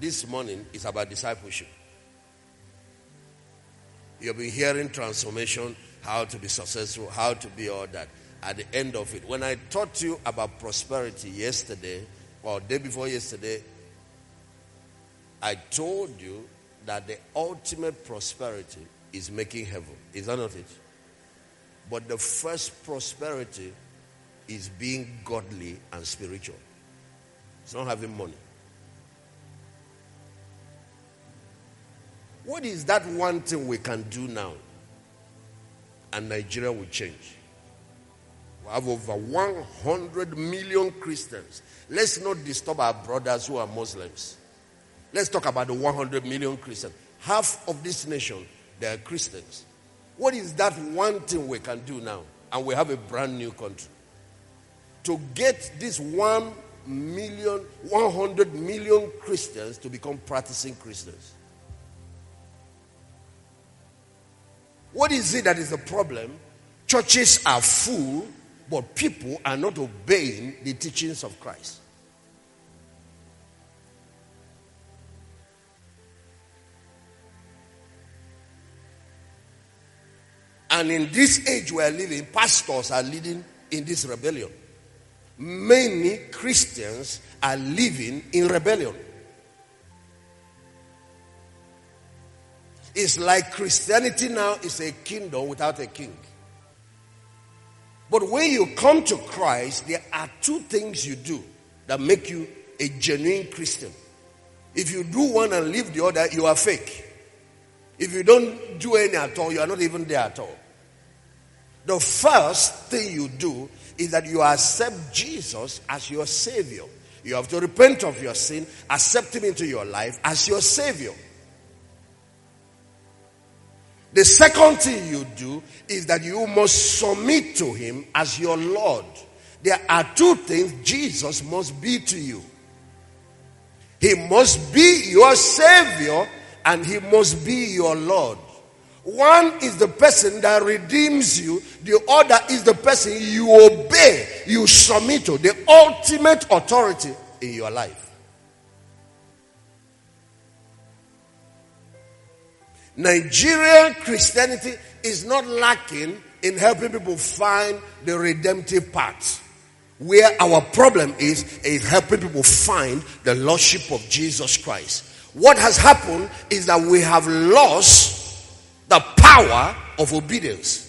this morning is about discipleship. You'll be hearing transformation, how to be successful, how to be all that. At the end of it, when I taught you about prosperity yesterday, or day before yesterday, I told you that the ultimate prosperity is making heaven. Is that not it? But the first prosperity is being godly and spiritual. It's not having money. What is that one thing we can do now? And Nigeria will change. We have over 100 million Christians. Let's not disturb our brothers who are Muslims. Let's talk about the 100 million Christians. Half of this nation, they are Christians. What is that one thing we can do now? And we have a brand new country. To get this 100 million Christians to become practicing Christians. What is it that is the problem? Churches are full, but people are not obeying the teachings of Christ. And in this age we are living, pastors are leading in this rebellion. Many Christians are living in rebellion. It's like Christianity now is a kingdom without a king. But when you come to Christ, there are two things you do that make you a genuine Christian. If you do one and leave the other, you are fake. If you don't do any at all, you are not even there at all. The first thing you do is that you accept Jesus as your Savior. You have to repent of your sin, accept Him into your life as your Savior. The second thing you do is that you must submit to Him as your Lord. There are two things Jesus must be to you. He must be your Savior and He must be your Lord. One is the person that redeems you. The other is the person you obey, you submit to, the ultimate authority in your life. Nigerian Christianity is not lacking in helping people find the redemptive path. Where our problem is helping people find the Lordship of Jesus Christ. What has happened is that we have lost the power of obedience.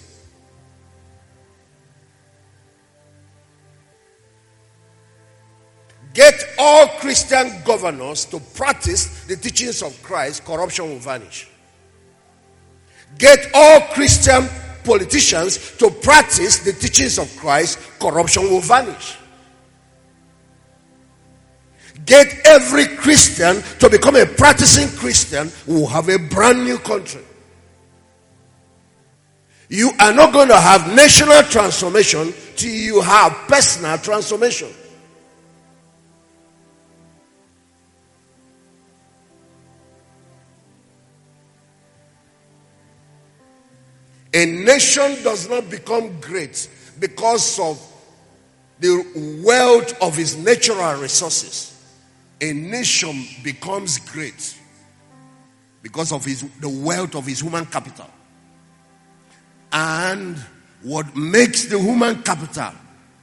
Get all Christian governors to practice the teachings of Christ, corruption will vanish. Get all Christian politicians to practice the teachings of Christ, corruption will vanish. Get every Christian to become a practicing Christian, we will have a brand new country. You are not going to have national transformation till you have personal transformation. A nation does not become great because of the wealth of its natural resources. A nation becomes great because of the wealth of its human capital. And what makes the human capital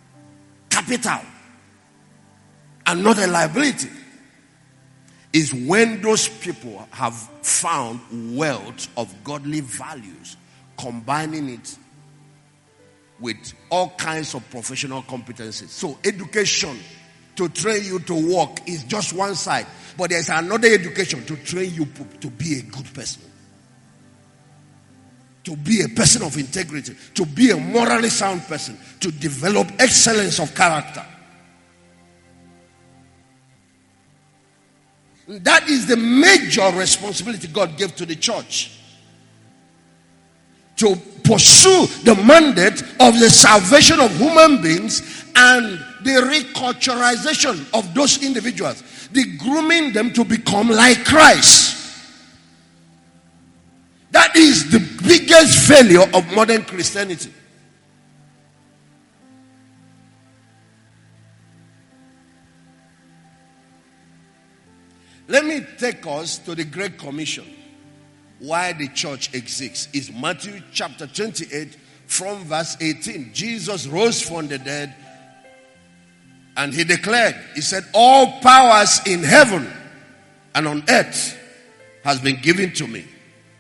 and not a liability is when those people have found wealth of godly values, combining it with all kinds of professional competencies. So education to train you to work is just one side, but there's another education to train you to be a good person, to be a person of integrity, to be a morally sound person, to develop excellence of character. That is the major responsibility God gave to the church. To pursue the mandate of the salvation of human beings and the reculturalization of those individuals. The grooming them to become like Christ. That is the biggest failure of modern Christianity. Let me take us to the Great Commission. Why the church exists is Matthew chapter 28 from verse 18. Jesus rose from the dead and he declared, he said, all powers in heaven and on earth has been given to me.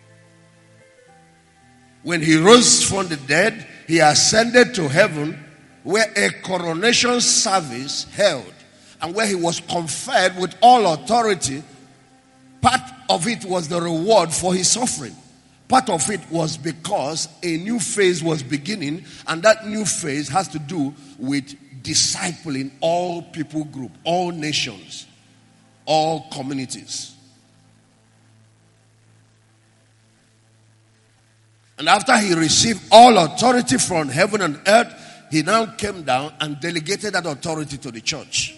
When he rose from the dead, he ascended to heaven where a coronation service held and where he was conferred with all authority. Part of it was the reward for his suffering. Part of it was because a new phase was beginning, and that new phase has to do with discipling all people group, all nations, all communities. And after he received all authority from heaven and earth, he now came down and delegated that authority to the church.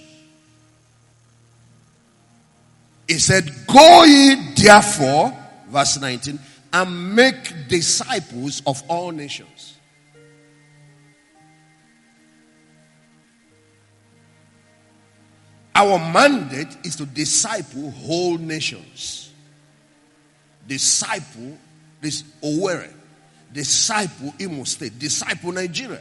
He said, go ye therefore, verse 19, and make disciples of all nations. Our mandate is to disciple whole nations. Disciple this Owerri. Disciple Imo State. Disciple Nigeria.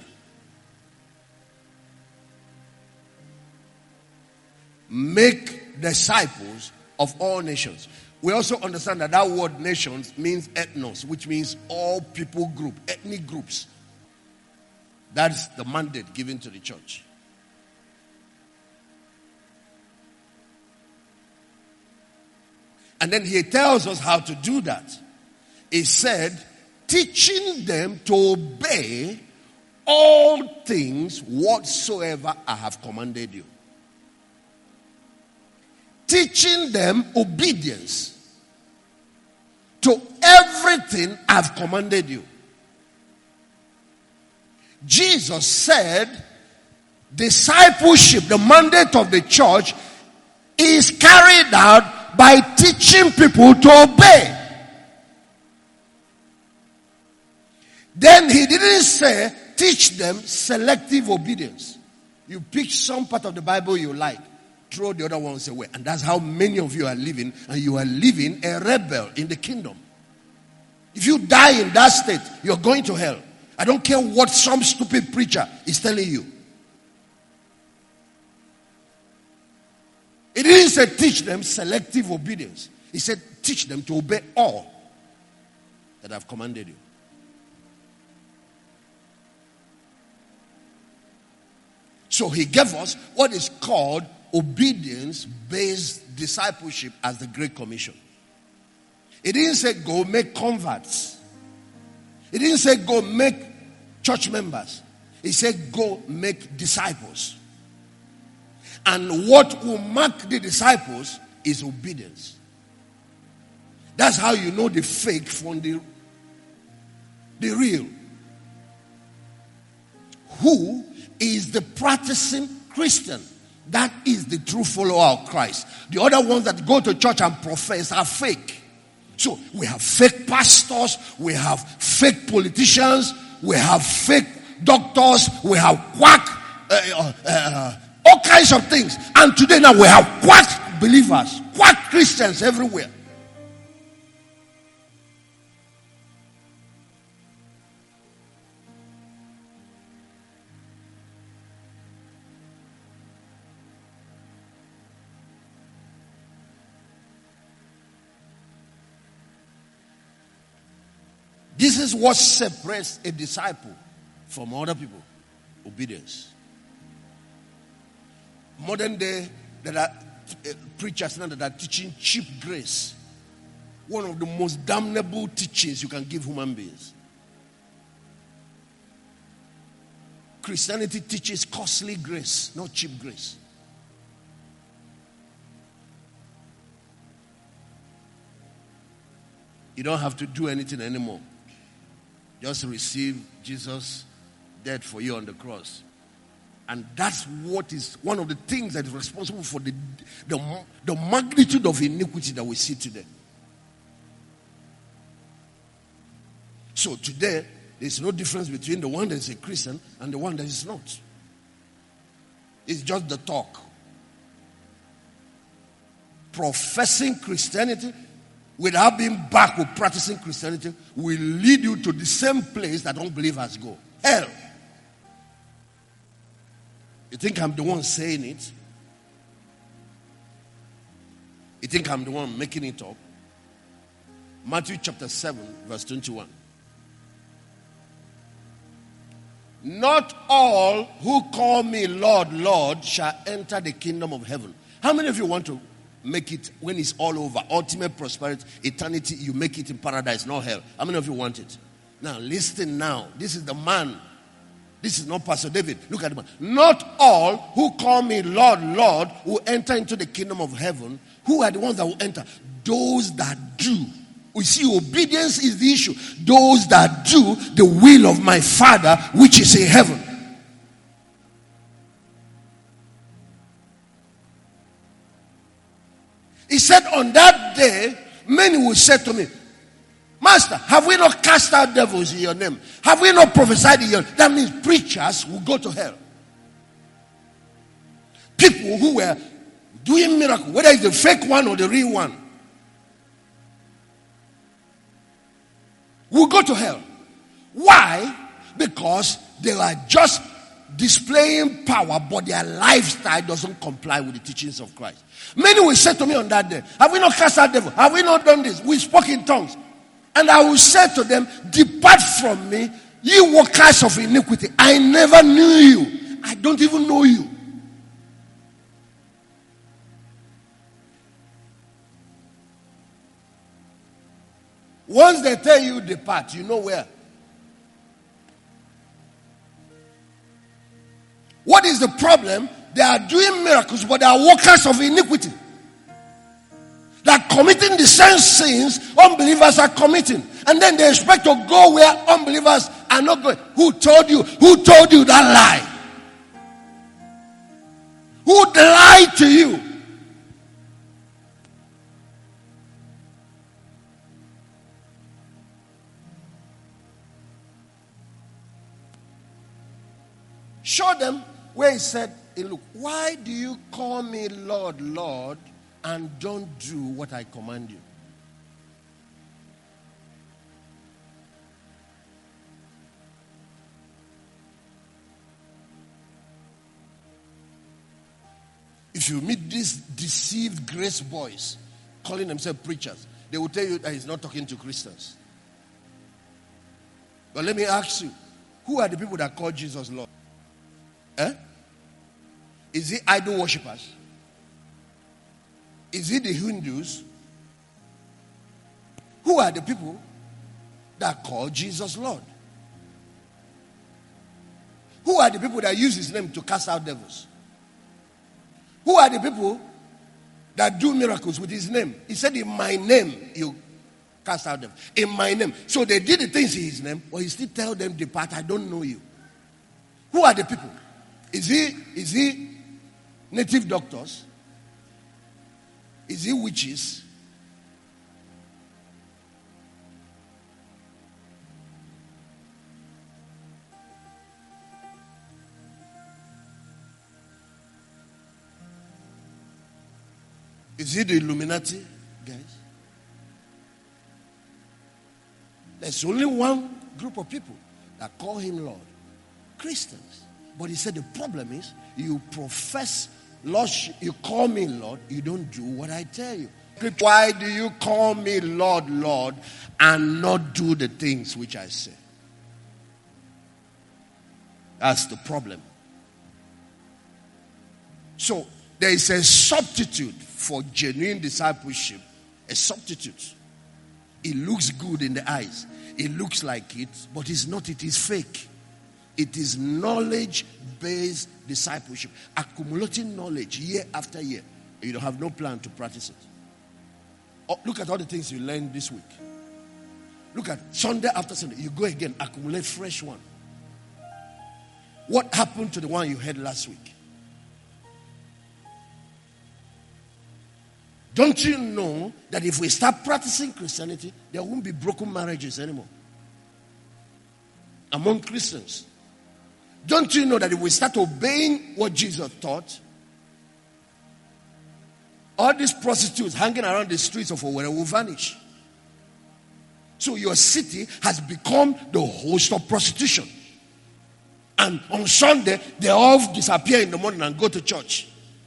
Make disciples of all nations. We also understand that that word nations means ethnos, which means all people group, ethnic groups. That's the mandate given to the church. And then he tells us how to do that. He said, teaching them to obey all things whatsoever I have commanded you. Teaching them obedience to everything I've commanded you. Jesus said, discipleship, the mandate of the church, is carried out by teaching people to obey. Then he didn't say, teach them selective obedience. You pick some part of the Bible you like, throw the other ones away. And that's how many of you are living. And you are living a rebel in the kingdom. If you die in that state, you're going to hell. I don't care what some stupid preacher is telling you. He didn't say teach them selective obedience. He said teach them to obey all that I've commanded you. So he gave us what is called obedience-based discipleship as the Great Commission. He didn't say go make converts. He didn't say go make church members. He said go make disciples. And what will mark the disciples is obedience. That's how you know the fake from the real. Who is the practicing Christian? That is the true follower of Christ. The other ones that go to church and profess are fake. So we have fake pastors, we have fake politicians, we have fake doctors, we have quack, all kinds of things. And today now we have quack believers, quack Christians everywhere. This is what separates a disciple from other people. Obedience. Modern day, there are preachers now that are teaching cheap grace. One of the most damnable teachings you can give human beings. Christianity teaches costly grace, not cheap grace. You don't have to do anything anymore. Just receive Jesus dead for you on the cross. And that's what is one of the things that is responsible for the magnitude of iniquity that we see today. So today, there's no difference between the one that is a Christian and the one that is not. It's just the talk. professing Christianity without being back with practicing Christianity will lead you to the same place that unbelievers go. Hell. You think I'm the one saying it? You think I'm the one making it up? Matthew chapter 7, verse 21. Not all who call me Lord, Lord shall enter the kingdom of heaven. How many of you want to make it when it's all over? Ultimate prosperity, eternity, you make it in paradise, not hell. How many of you want it? Now, listen now. This is the man. This is not Pastor David. Look at the man. Not all who call me Lord, Lord will enter into the kingdom of heaven. Who are the ones that will enter? Those that do. We see obedience is the issue. Those that do the will of my Father which is in heaven. He said, on that day, many will say to me, Master, have we not cast out devils in your name? Have we not prophesied in your name? That means preachers will go to hell. People who were doing miracles, whether it's the fake one or the real one, will go to hell. Why? Because they are just displaying power, but their lifestyle doesn't comply with the teachings of Christ. Many will say to me on that day, have we not cast out devil? Have we not done this? We spoke in tongues. And I will say to them, depart from me, ye workers of iniquity. I never knew you. I don't even know you. Once they tell you depart, you know where. What is the problem? They are doing miracles, but they are workers of iniquity. They are committing the same sins unbelievers are committing. And then they expect to go where unbelievers are not going. Who told you? Who told you that lie? Who lied to you? Show them where he said, hey, look, why do you call me Lord, Lord, and don't do what I command you? If you meet these deceived grace boys calling themselves preachers, they will tell you that he's not talking to Christians. But let me ask you, who are the people that call Jesus Lord? Is it idol worshippers? Is it the Hindus? Who are the people that call Jesus Lord? Who are the people that use his name to cast out devils? Who are the people that do miracles with his name? He said, in my name, you cast out devils. In my name. So they did the things in his name, but he still tell them, depart, I don't know you. Who are the people? Is he native doctors? Is he witches? Is he the Illuminati, guys? There's only one group of people that call him Lord. Christians. But he said the problem is you profess Lord, you call me Lord, you don't do what I tell you. Why do you call me Lord, Lord, and not do the things which I say? That's the problem. So there is a substitute for genuine discipleship. A substitute. It looks good in the eyes. It looks like it, but it's not. It is fake. It is knowledge-based discipleship. Accumulating knowledge year after year. You don't have no plan to practice it. Oh, look at all the things you learned this week. Look at Sunday after Sunday. You go again, accumulate fresh one. What happened to the one you heard last week? Don't you know that if we start practicing Christianity, there won't be broken marriages anymore among Christians? Don't you know that if we start obeying what Jesus taught, all these prostitutes hanging around the streets of Owerri will vanish. So your city has become the host of prostitution. And on Sunday, they all disappear in the morning and go to church.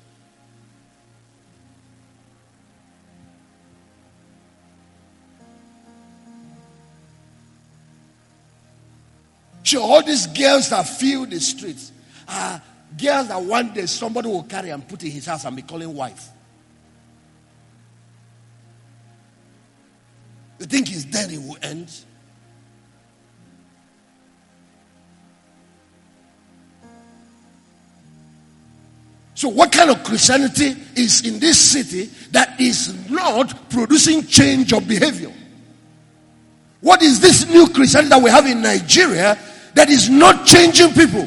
So all these girls that fill the streets are girls that one day somebody will carry and put in his house and be calling wife. You think it's then it will end? So what kind of Christianity is in this city that is not producing change of behavior? What is this new Christianity that we have in Nigeria that is not changing people?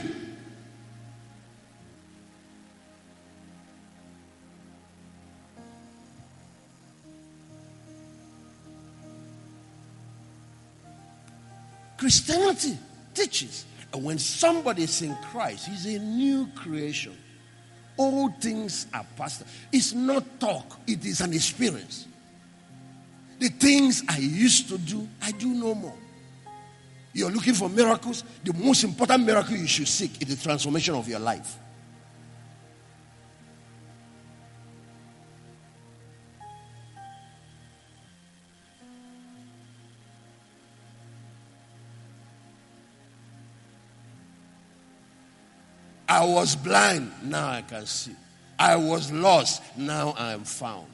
Christianity teaches that when somebody is in Christ, he's a new creation. All things are past. It's not talk, it is an experience. The things I used to do, I do no more. You're looking for miracles. The most important miracle you should seek is the transformation of your life. I was blind, now I can see. I was lost, now I am found.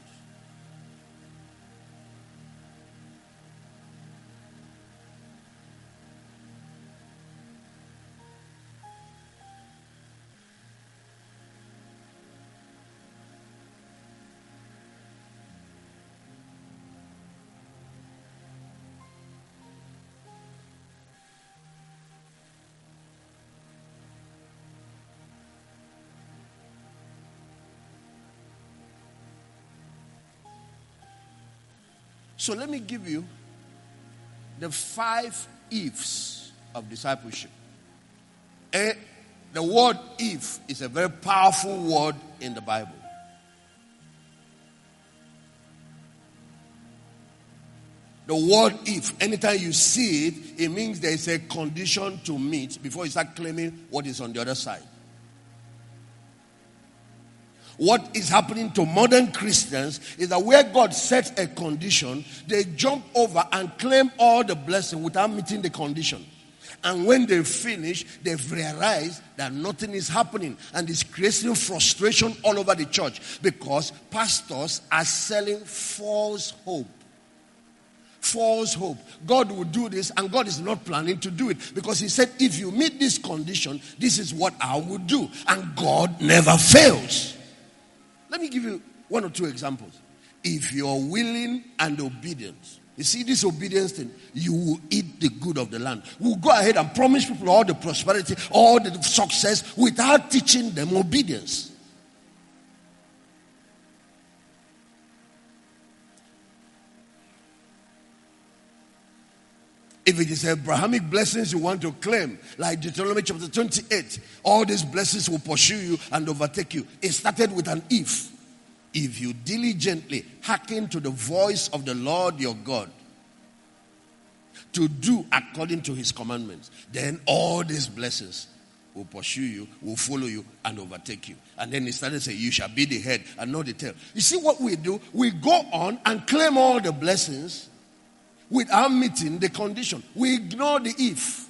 So let me give you the 5 ifs of discipleship. The word if is a very powerful word in the Bible. The word if, anytime you see it, it means there is a condition to meet before you start claiming what is on the other side. What is happening to modern Christians is that where God sets a condition, they jump over and claim all the blessing without meeting the condition. And when they finish, they've realized that nothing is happening. And it's creating frustration all over the church because pastors are selling false hope. False hope. God will do this, and God is not planning to do it because He said, if you meet this condition, this is what I will do. And God never fails. Let me give you 1 or 2 examples. If you're willing and obedient, you see this obedience thing, you will eat the good of the land. We'll go ahead and promise people all the prosperity, all the success without teaching them obedience. If it is Abrahamic blessings you want to claim, like Deuteronomy chapter 28, all these blessings will pursue you and overtake you. It started with an if. If you diligently hearken to the voice of the Lord your God, to do according to His commandments, then all these blessings will pursue you, will follow you, and overtake you. And then He started saying, you shall be the head and not the tail. You see what we do? We go on and claim all the blessings without meeting the condition. We ignore the if.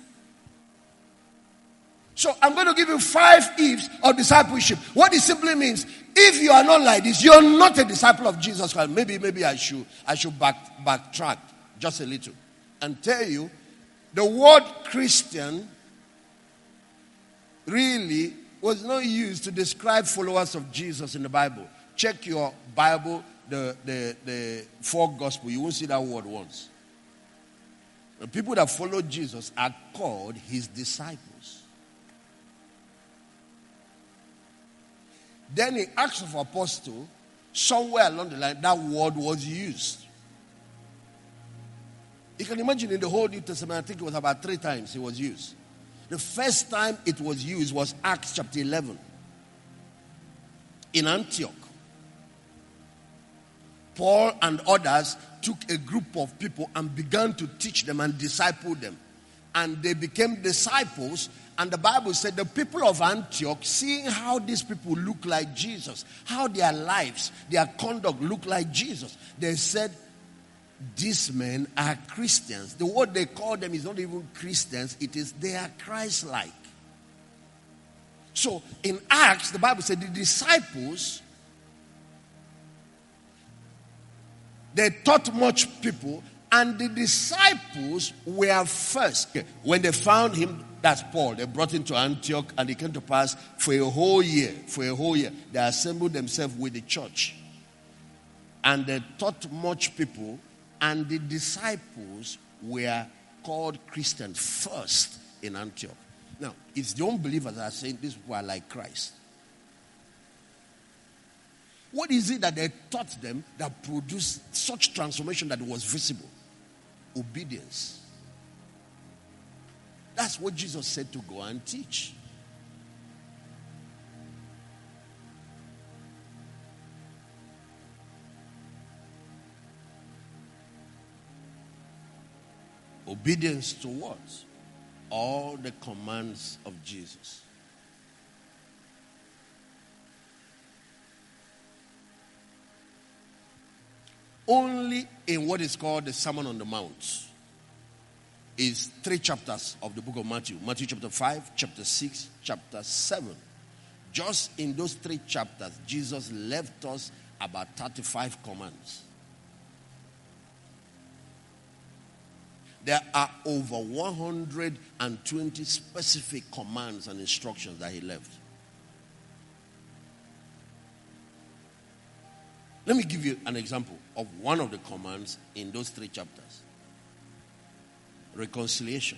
So I'm going to give you 5 ifs of discipleship. What it simply means, if you are not like this, you're not a disciple of Jesus Christ. Maybe I should backtrack just a little and tell you the word Christian really was not used to describe followers of Jesus in the Bible. Check your Bible, the 4 Gospels. You won't see that word once. The people that follow Jesus are called His disciples. Then in Acts of Apostles, somewhere along the line, that word was used. You can imagine in the whole New Testament, I think it was about 3 times it was used. The first time it was used was Acts chapter 11 in Antioch. Paul and others took a group of people and began to teach them and disciple them. And they became disciples. And the Bible said the people of Antioch, seeing how these people look like Jesus, how their lives, their conduct look like Jesus, they said, these men are Christians. The word they call them is not even Christians, it is they are Christ-like. So in Acts, the Bible said the disciples, they taught much people, and the disciples were first. When they found him, that's Paul, they brought him to Antioch, and it came to pass for a whole year, they assembled themselves with the church. And they taught much people, and the disciples were called Christians first in Antioch. Now, it's the unbelievers that are saying these people are like Christ. What is it that they taught them that produced such transformation that it was visible? Obedience. That's what Jesus said to go and teach. Obedience to what? All the commands of Jesus. Only in what is called the Sermon on the Mount is 3 chapters of the book of Matthew. Matthew chapter 5, chapter 6, chapter 7. Just in those 3 chapters, Jesus left us about 35 commands. There are over 120 specific commands and instructions that he left. Let me give you an example of one of the commands in those 3 chapters. Reconciliation.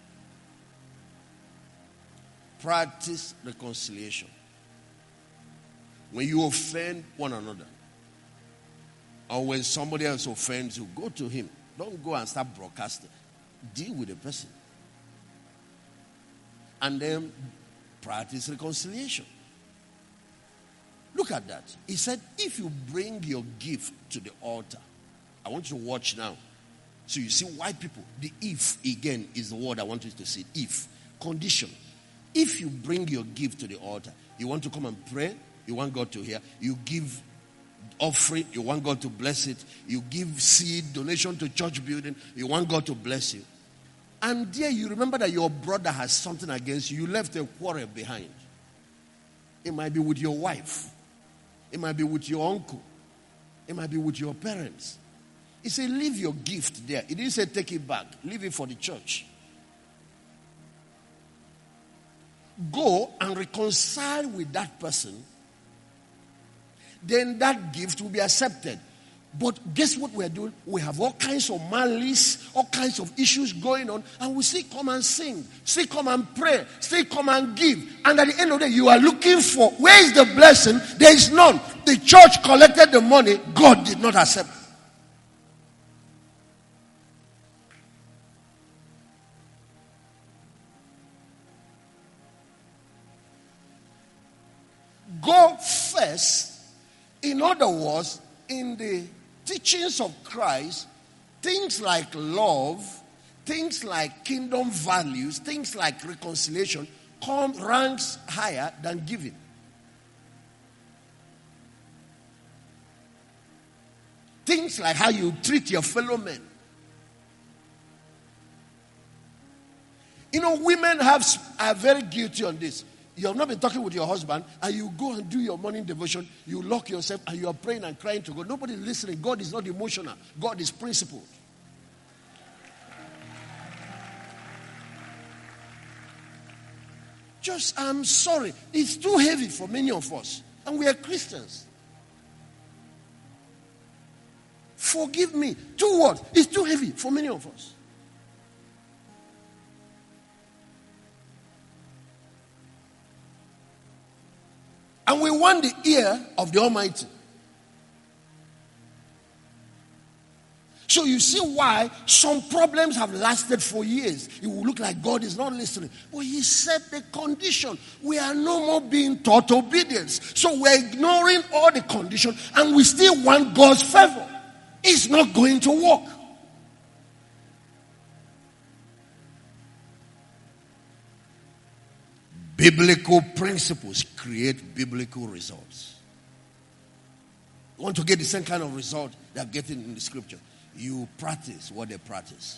Practice reconciliation. When you offend one another, or when somebody else offends you, go to him. Don't go and start broadcasting. Deal with the person. And then practice reconciliation. Look at that. He said, if you bring your gift to the altar, I want you to watch now. So you see why people, the if again is the word I want you to see. If. Condition. If you bring your gift to the altar, you want to come and pray, you want God to hear, you give offering, you want God to bless it, you give seed, donation to church building, you want God to bless you. And there you remember that your brother has something against you, you left a quarrel behind. It might be with your wife. It might be with your uncle. It might be with your parents. He said, leave your gift there. He didn't say take it back. Leave it for the church. Go and reconcile with that person. Then that gift will be accepted. But guess what we're doing? We have all kinds of malice, all kinds of issues going on, and we still come and sing, still come and pray, still come and give. And at the end of the day, you are looking for, where is the blessing? There is none. The church collected the money, God did not accept. Go first. In other words, in the teachings of Christ, things like love, things like kingdom values, things like reconciliation ranks higher than giving. Things like how you treat your fellow men. You know, women are very guilty on this. You have not been talking with your husband, and you go and do your morning devotion, you lock yourself, and you are praying and crying to God. Nobody is listening. God is not emotional. God is principled. I'm sorry. It's too heavy for many of us. And we are Christians. Forgive me. 2 words. It's too heavy for many of us. And we want the ear of the Almighty. So you see why some problems have lasted for years. It will look like God is not listening. But he set the condition. We are no more being taught obedience. So we're ignoring all the conditions and we still want God's favor. It's not going to work. Biblical principles create biblical results. You want to get the same kind of result they're getting in the scripture. You practice what they practice.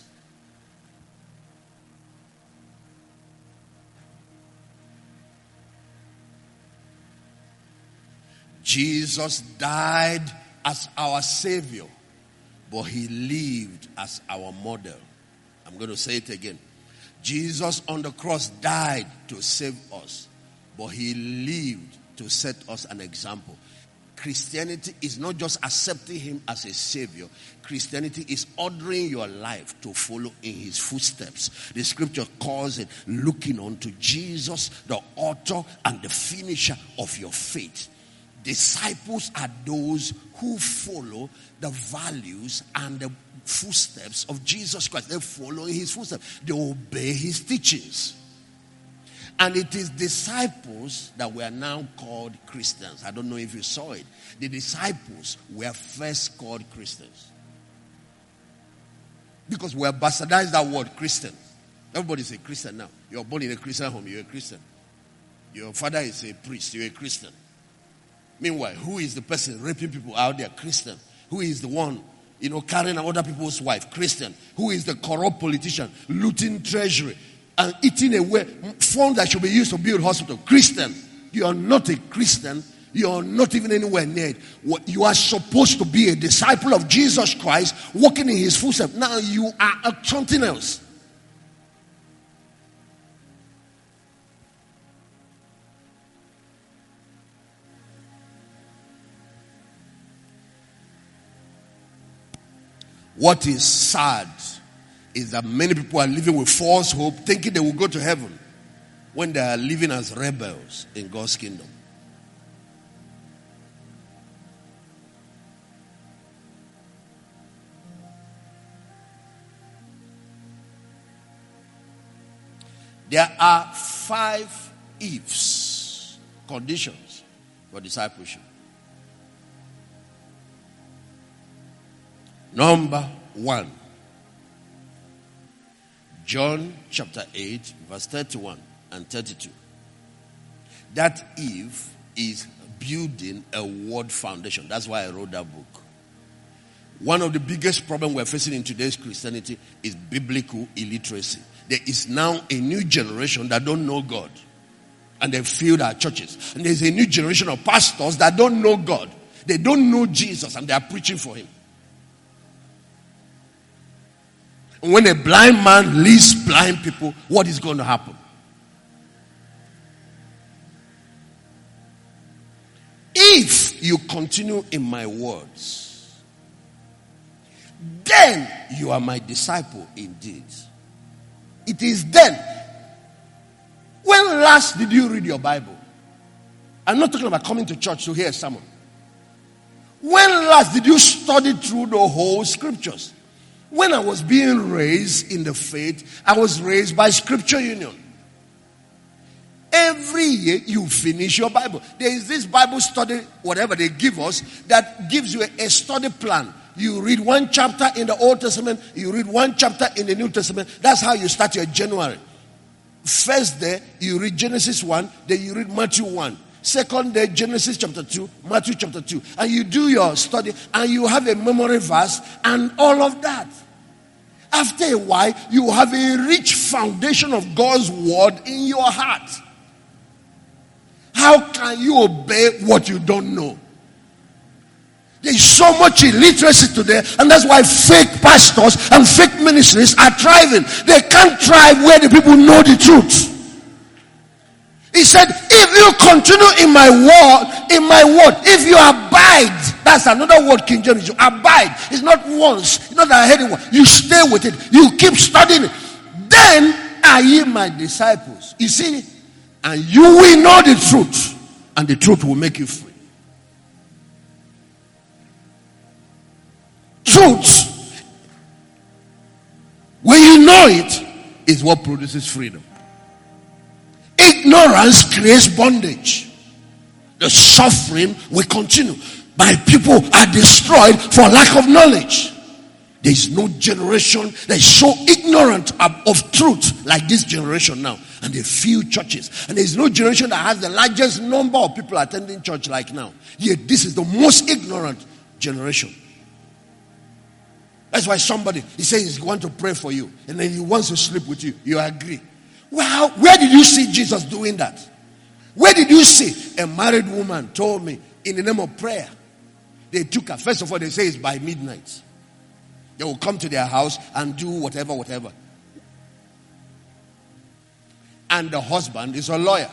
Jesus died as our Savior, but he lived as our model. I'm going to say it again. Jesus on the cross died to save us, but he lived to set us an example. Christianity is not just accepting him as a savior. Christianity is ordering your life to follow in his footsteps. The scripture calls it looking unto Jesus, the author and the finisher of your faith. Disciples are those who follow the values and the footsteps of Jesus Christ. They follow in his footsteps. They obey his teachings. And it is disciples that were now called Christians. I don't know if you saw it. The disciples were first called Christians. Because we bastardized that word Christian. Everybody's a Christian now. You're born in a Christian home, you're a Christian. Your father is a priest, you're a Christian. Meanwhile, who is the person raping people out there? Christian. Who is the one, carrying other people's wife? Christian. Who is the corrupt politician looting treasury and eating away funds that should be used to build hospital? Christian. You are not a Christian. You are not even anywhere near it. You are supposed to be a disciple of Jesus Christ, walking in his footsteps. Now you are something else. What is sad is that many people are living with false hope, thinking they will go to heaven when they are living as rebels in God's kingdom. There are 5 ifs, conditions for discipleship. Number 1, John chapter 8, verse 31 and 32. That if is building a word foundation. That's why I wrote that book. One of the biggest problems we're facing in today's Christianity is biblical illiteracy. There is now a new generation that don't know God. And they filled our churches. And there's a new generation of pastors that don't know God. They don't know Jesus and they are preaching for him. When a blind man leads blind people, what is going to happen? If you continue in my words, then you are my disciple indeed. It is then. When last did you read your Bible? I'm not talking about coming to church to hear a sermon. When last did you study through the whole scriptures? When I was being raised in the faith, I was raised by Scripture Union. Every year you finish your Bible. There is this Bible study, whatever they give us, that gives you a study plan. You read 1 chapter in the Old Testament, you read 1 chapter in the New Testament. That's how you start your January. First day, you read Genesis 1, then you read Matthew 1. Second day, Genesis chapter 2, Matthew chapter 2. And you do your study and you have a memory verse and all of that. After a while, you have a rich foundation of God's word in your heart. How can you obey what you don't know? There is so much illiteracy today, and that's why fake pastors and fake ministries are thriving. They can't thrive where the people know the truth. He said, if you continue in my word, if you abide, that's another word King James, you abide. It's not once, it's not a heading word. You stay with it, you keep studying it. Then are ye my disciples. You see, and you will know the truth, and the truth will make you free. Truth know it is what produces freedom. Ignorance creates bondage. The suffering will continue. My people are destroyed for lack of knowledge. There is no generation that is so ignorant of truth like this generation now. And there are few churches. And there is no generation that has the largest number of people attending church like now. Yet this is the most ignorant generation. That's why somebody, he says he wants to pray for you. And then he wants to sleep with you. You agree. Well, where did you see Jesus doing that? Where did you see? A married woman told me, in the name of prayer, they took her. First of all, they say it's by midnight. They will come to their house and do whatever. And the husband is a lawyer.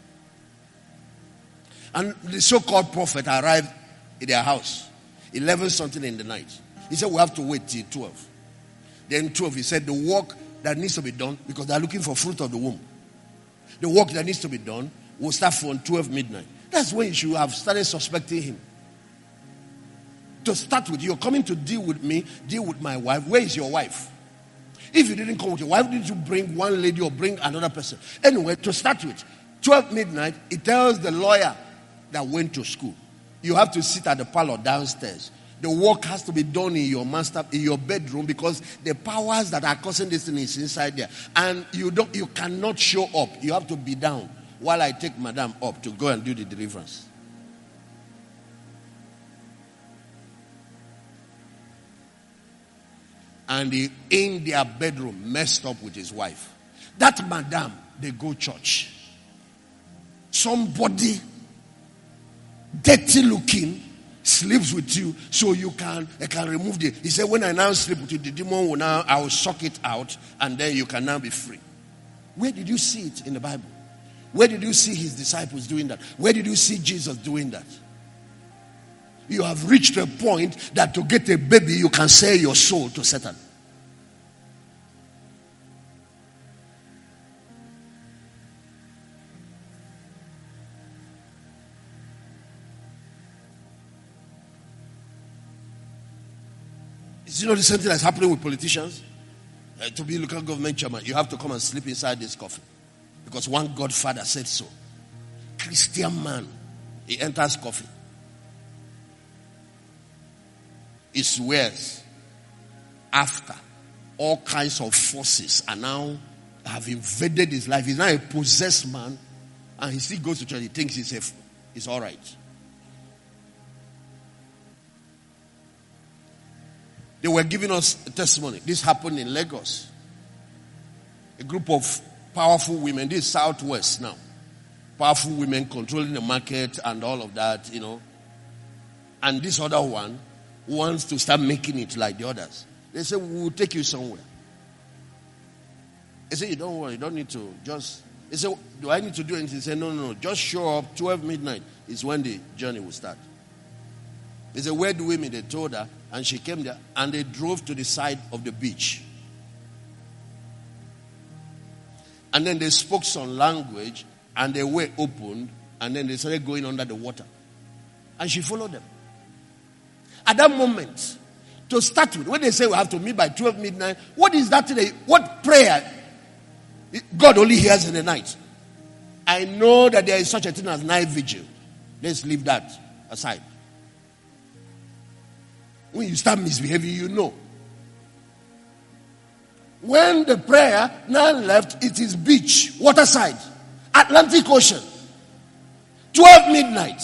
And the so-called prophet arrived in their house, 11 something in the night. He said, we have to wait till 12. Then 12, he said, the work that needs to be done, because they are looking for fruit of the womb. The work that needs to be done will start from 12 midnight. That's when you should have started suspecting him. To start with, you're coming to deal with me, deal with my wife. Where is your wife? If you didn't come with your wife, did you bring one lady or bring another person? Anyway, to start with, 12 midnight, it tells the lawyer that went to school, you have to sit at the parlor downstairs. The work has to be done in your bedroom, because the powers that are causing this thing is inside there. And you cannot show up. You have to be down while I take madam up to go and do the deliverance. And he, in their bedroom, messed up with his wife. That madam, they go church. Somebody dirty looking sleeps with you, so you can remove the. He said, when I now sleep with you, the demon will now, I will suck it out, and then you can now be free. Where did you see it in the Bible? Where did you see his disciples doing that? Where did you see Jesus doing that? You have reached a point that to get a baby, you can sell your soul to Satan. You know the same thing that's happening with politicians? To be local government chairman, you have to come and sleep inside this coffin. Because one godfather said so. Christian man, he enters coffin. He swears after all kinds of forces are now have invaded his life. He's now a possessed man, and he still goes to church. He thinks he's all right. They were giving us a testimony. This happened in Lagos. A group of powerful women. This is Southwest now. Powerful women controlling the market and all of that, you know. And this other one wants to start making it like the others. They say, we will take you somewhere. They say, you don't worry, you don't need to. Just, they say, do I need to do anything? They say, no. Just show up. 12 midnight is when the journey will start. They said, where do we meet? They told her, and she came there, and they drove to the side of the beach. And then they spoke some language, and they were opened, and then they started going under the water. And she followed them. At that moment, to start with, when they say we have to meet by 12 midnight, what is that today? What prayer? God only hears in the night. I know that there is such a thing as night vigil. Let's leave that aside. When you start misbehaving, you know. When the prayer now left, it is beach, waterside, Atlantic Ocean. 12 midnight.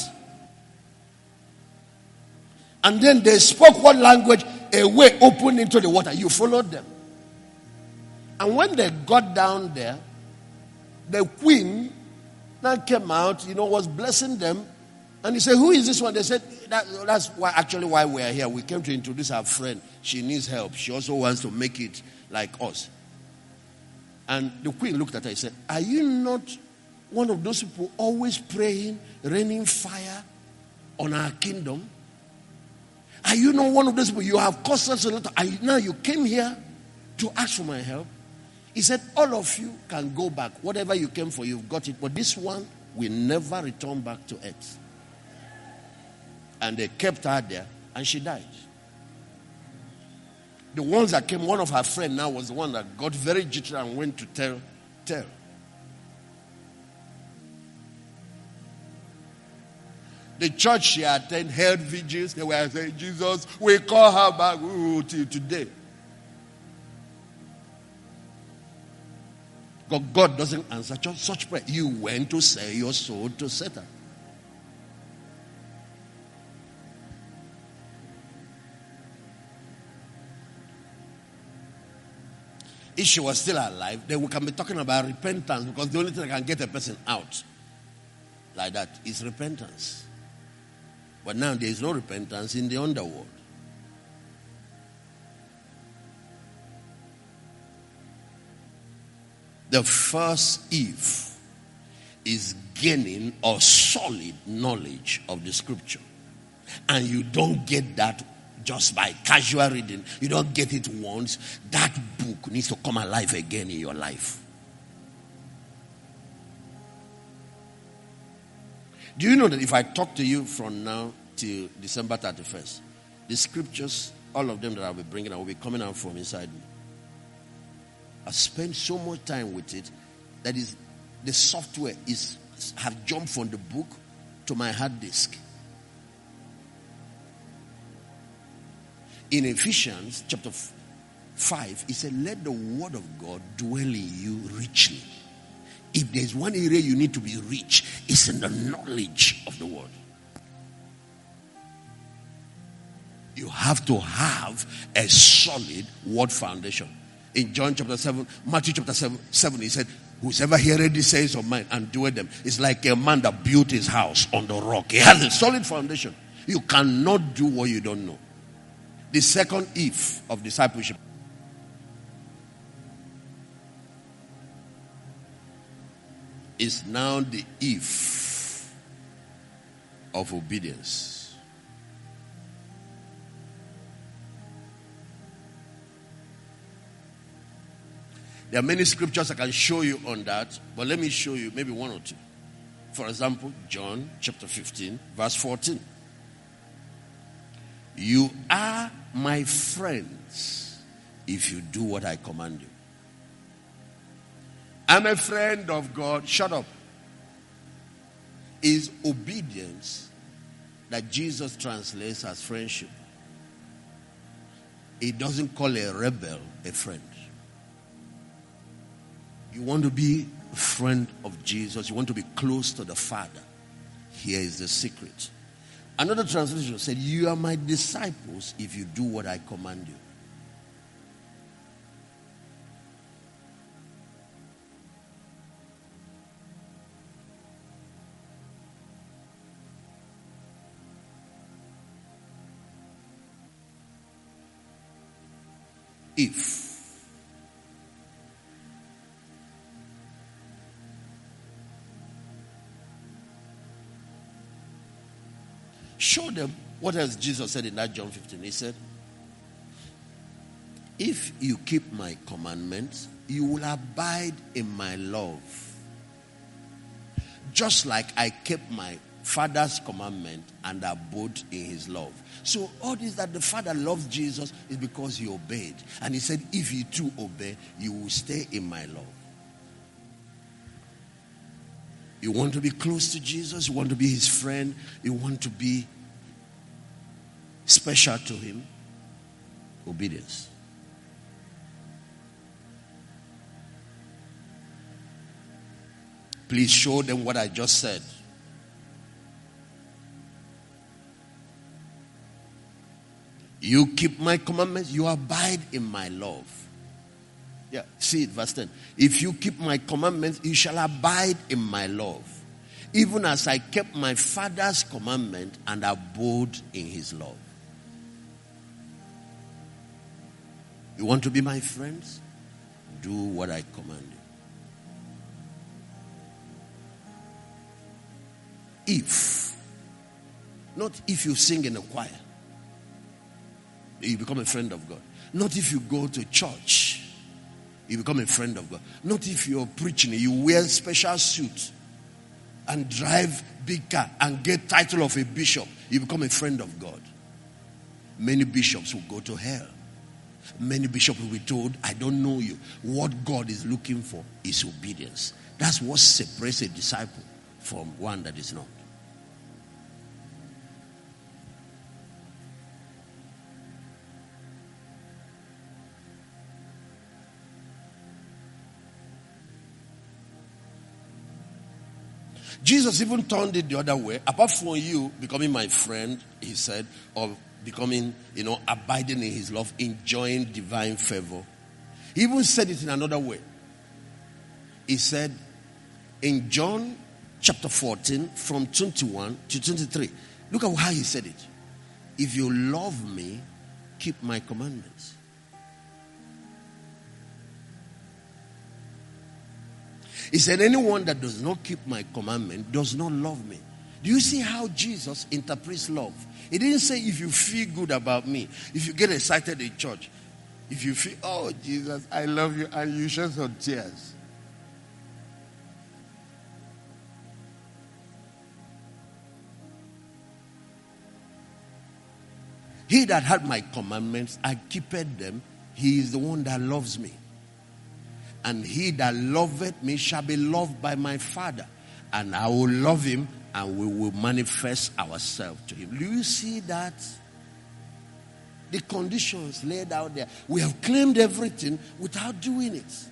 And then they spoke one language, a way opened into the water. You followed them. And when they got down there, the queen now came out, was blessing them. And he said, who is this one? They said, that's why we are here. We came to introduce our friend. She needs help. She also wants to make it like us. And the queen looked at her and said, are you not one of those people always praying, raining fire on our kingdom? Are you not one of those people? You have caused us a lot. Now you came here to ask for my help. He said, all of you can go back. Whatever you came for, you've got it. But this one will never return back to earth. And they kept her there, and she died. The ones that came, one of her friends now was the one that got very jittery and went to tell. The church she attended held vigils. They were saying, Jesus, we call her back till today. God doesn't answer such prayer. You went to sell your soul to Satan. If she was still alive, then we can be talking about repentance, because the only thing that can get a person out like that is repentance. But now there is no repentance in the underworld. The first Eve is gaining a solid knowledge of the scripture. And you don't get that just by casual reading. You don't get it once. That book needs to come alive again in your life. Do you know that if I talk to you from now till December 31st, the scriptures, all of them that I'll be bringing, will be coming out from inside me. I spent so much time with it that is the software have jumped from the book to my hard disk. In Ephesians chapter 5, it said, let the word of God dwell in you richly. If there's one area you need to be rich, it's in the knowledge of the word. You have to have a solid word foundation. In John chapter 7, Matthew chapter 7, he said, whosoever heareth these sayings of mine and doeth them is like a man that built his house on the rock. He has a solid foundation. You cannot do what you don't know. The second Eve of discipleship is now the Eve of obedience. There are many scriptures I can show you on that, but let me show you maybe one or two. For example, John chapter 15, verse 14. You are my friends if you do what I command you. I'm a friend of God. Shut up. Is obedience that Jesus translates as friendship. It doesn't call a rebel a friend. You want to be a friend of Jesus. You want to be close to the Father. Here is the secret. Another translation said, you are my disciples if you do what I command you. If show them what else Jesus said in that John 15. He said, if you keep my commandments, you will abide in my love. Just like I kept my Father's commandment and abode in his love. So all this that the Father loves Jesus is because he obeyed. And he said, if you too obey, you will stay in my love. You want to be close to Jesus, you want to be his friend, you want to be special to him. Obedience. Please show them what I just said. You keep my commandments, you abide in my love. Yeah, see it, verse 10. If you keep my commandments, you shall abide in my love. Even as I kept my Father's commandment and abode in his love. You want to be my friends? Do what I command you. If, not if you sing in a choir, you become a friend of God. Not if you go to church, you become a friend of God. Not if you're preaching, you wear special suit and drive big car and get title of a bishop, you become a friend of God. Many bishops will go to hell. Many bishops will be told, I don't know you. What God is looking for is obedience. That's what separates a disciple from one that is not. Jesus even turned it the other way. Apart from you becoming my friend, he said, or becoming, abiding in his love, enjoying divine favor. He even said it in another way. He said in John chapter 14 from 21 to 23. Look at how he said it. If you love me, keep my commandments. He said, anyone that does not keep my commandment does not love me. Do you see how Jesus interprets love? He didn't say if you feel good about me, if you get excited in church, if you feel, oh Jesus, I love you, and you shed some tears. He that had my commandments, I keepeth them, he is the one that loves me. And he that loveth me shall be loved by my Father. And I will love him, and we will manifest ourselves to him. Do you see that? The conditions laid out there. We have claimed everything without doing it.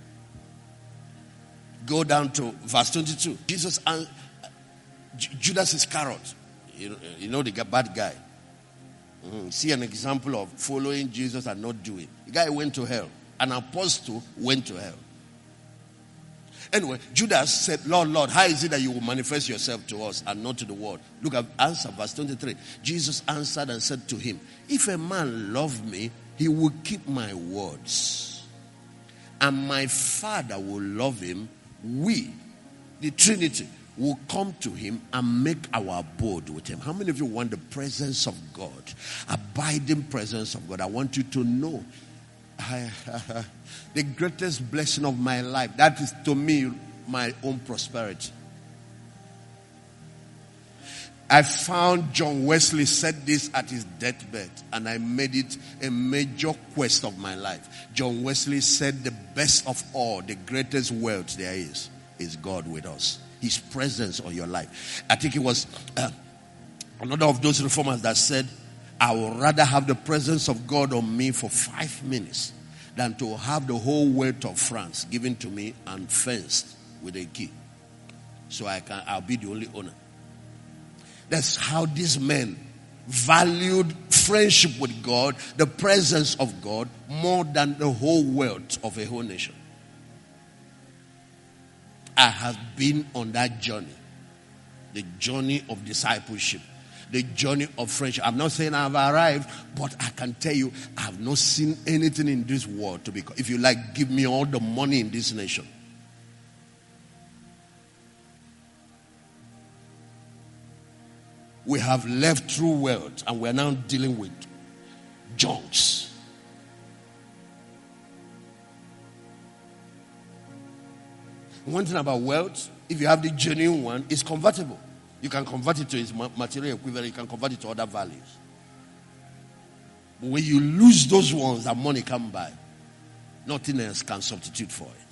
Go down to verse 22. Jesus and Judas Iscariot. You know the bad guy. See an example of following Jesus and not doing. The guy went to hell. An apostle went to hell. Anyway, Judas said, Lord, Lord, how is it that you will manifest yourself to us and not to the world? Look at answer, verse 23. Jesus answered and said to him, if a man love me, he will keep my words. And my Father will love him. We, the Trinity, will come to him and make our abode with him. How many of you want the presence of God? Abiding presence of God. I want you to know the greatest blessing of my life, that is to me my own prosperity. I found John Wesley said this at his deathbed, and I made it a major quest of my life. John Wesley said the best of all, the greatest wealth there is God with us. His presence on your life. I think it was another of those reformers that said, I would rather have the presence of God on me for 5 minutes than to have the whole wealth of France given to me and fenced with a key. So I'll be the only owner. That's how these men valued friendship with God, the presence of God, more than the whole wealth of a whole nation. I have been on that journey. The journey of discipleship. The journey of friendship. I'm not saying I've arrived, but I can tell you, I have not seen anything in this world to be. If you like, give me all the money in this nation. We have left true wealth, and we're now dealing with junks. One thing about wealth, if you have the genuine one, it's convertible. You can convert it to its material equivalent. You can convert it to other values. But when you lose those ones that money can't buy, nothing else can substitute for it.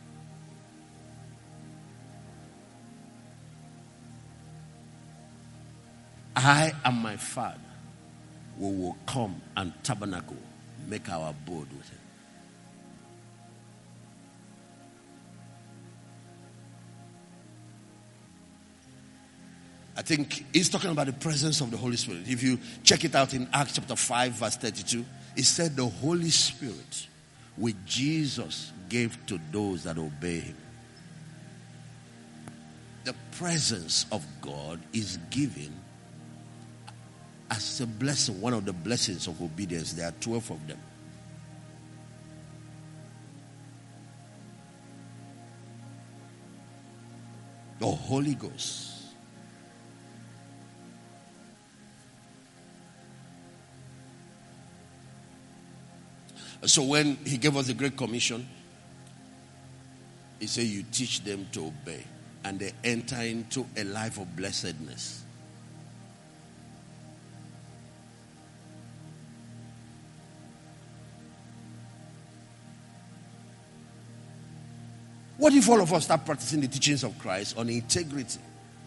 I and my Father, we will come and tabernacle, make our abode with him. I think he's talking about the presence of the Holy Spirit. If you check it out in Acts chapter 5 verse 32, it said the Holy Spirit which Jesus gave to those that obey him. The presence of God is given as a blessing, one of the blessings of obedience. There are 12 of them. The Holy Ghost. So when he gave us the Great Commission, he said, you teach them to obey, and they enter into a life of blessedness. What if all of us start practicing the teachings of Christ on integrity?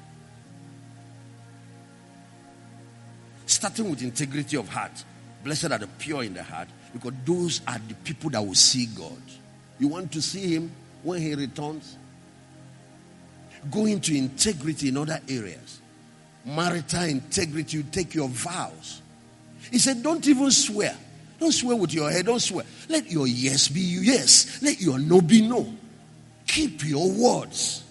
Starting with integrity of heart. Blessed are the pure in the heart, because those are the people that will see God. You want to see him when he returns? Go into integrity in other areas. Marital integrity, you take your vows. He said, don't even swear. Don't swear with your head, don't swear. Let your yes be yes. Let your no be no. Keep your words.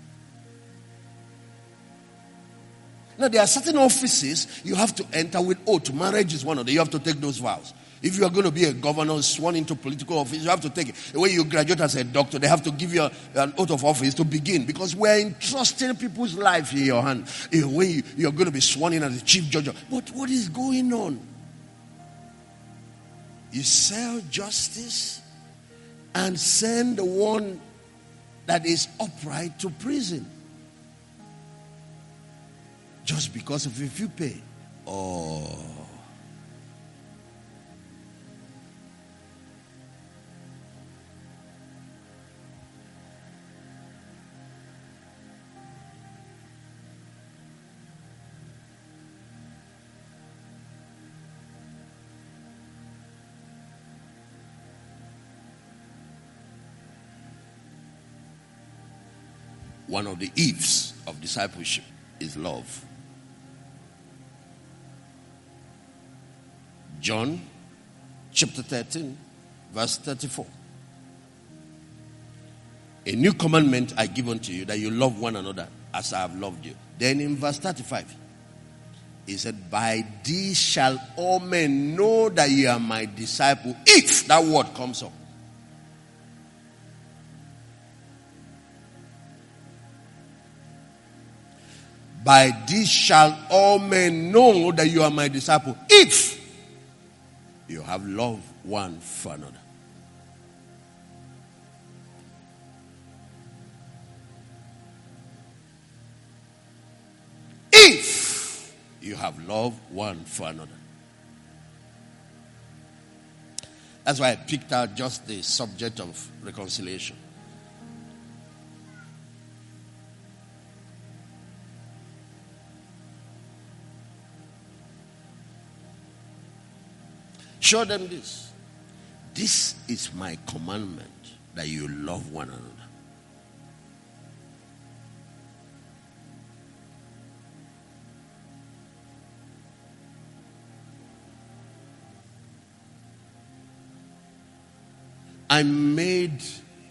Now, there are certain offices you have to enter with oath. Marriage is one of them. You have to take those vows. If you are going to be a governor sworn into political office, you have to take it. When you graduate as a doctor, they have to give you an oath of office to begin, because we're entrusting people's life in your hand. When you're going to be sworn in as the chief judge. But what is going on? You sell justice and send the one that is upright to prison. Just because of if you pay. Oh. One of the ifs of discipleship is love. John chapter 13, verse 34. A new commandment I give unto you, that you love one another as I have loved you. Then in verse 35, he said, by this shall all men know that you are my disciple, if that word comes up. By this shall all men know that you are my disciple, if you have love one for another. If you have love one for another. That's why I picked out just the subject of reconciliation. Show them this. This is my commandment, that you love one another. I made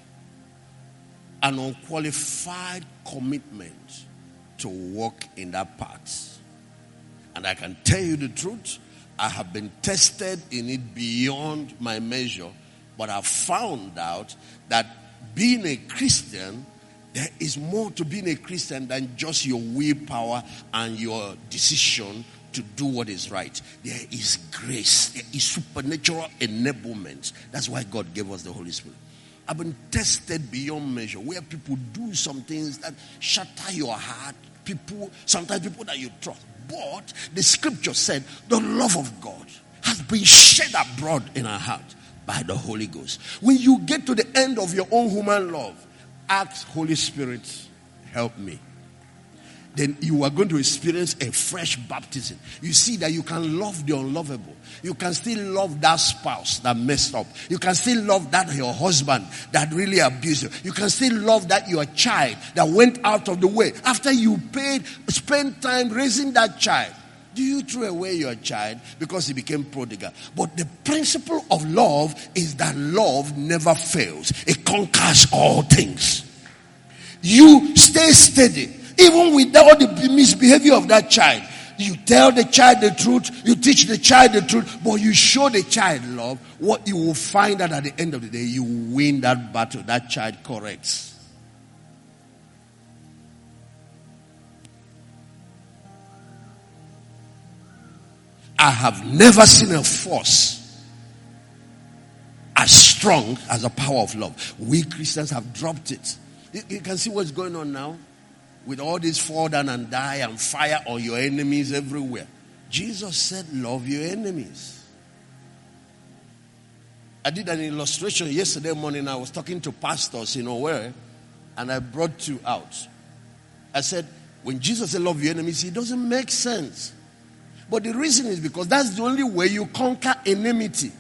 an unqualified commitment to walk in that path. And I can tell you the truth, I have been tested in it beyond my measure, but I've found out that being a Christian, there is more to being a Christian than just your willpower and your decision to do what is right. There is grace, there is supernatural enablement. That's why God gave us the Holy Spirit. I've been tested beyond measure, where people do some things that shatter your heart. Sometimes people that you trust. But the scripture said the love of God has been shed abroad in our heart by the Holy Ghost. When you get to the end of your own human love, ask Holy Spirit, help me. Then you are going to experience a fresh baptism. You see that you can love the unlovable. You can still love that spouse that messed up. You can still love that your husband that really abused you. You can still love that your child that went out of the way. After you spend time raising that child, do you throw away your child because he became prodigal? But the principle of love is that love never fails. It conquers all things. You stay steady. Even without the misbehavior of that child, you tell the child the truth, you teach the child the truth, but you show the child love. What you will find out at the end of the day, you win that battle. That child corrects. I have never seen a force as strong as the power of love. We Christians have dropped it. You can see what's going on now. With all this fall down and die and fire on your enemies everywhere. Jesus said, love your enemies. I did an illustration yesterday morning. I was talking to pastors, where and I brought 2 out. I said, when Jesus said love your enemies, it doesn't make sense. But the reason is because that's the only way you conquer enmity.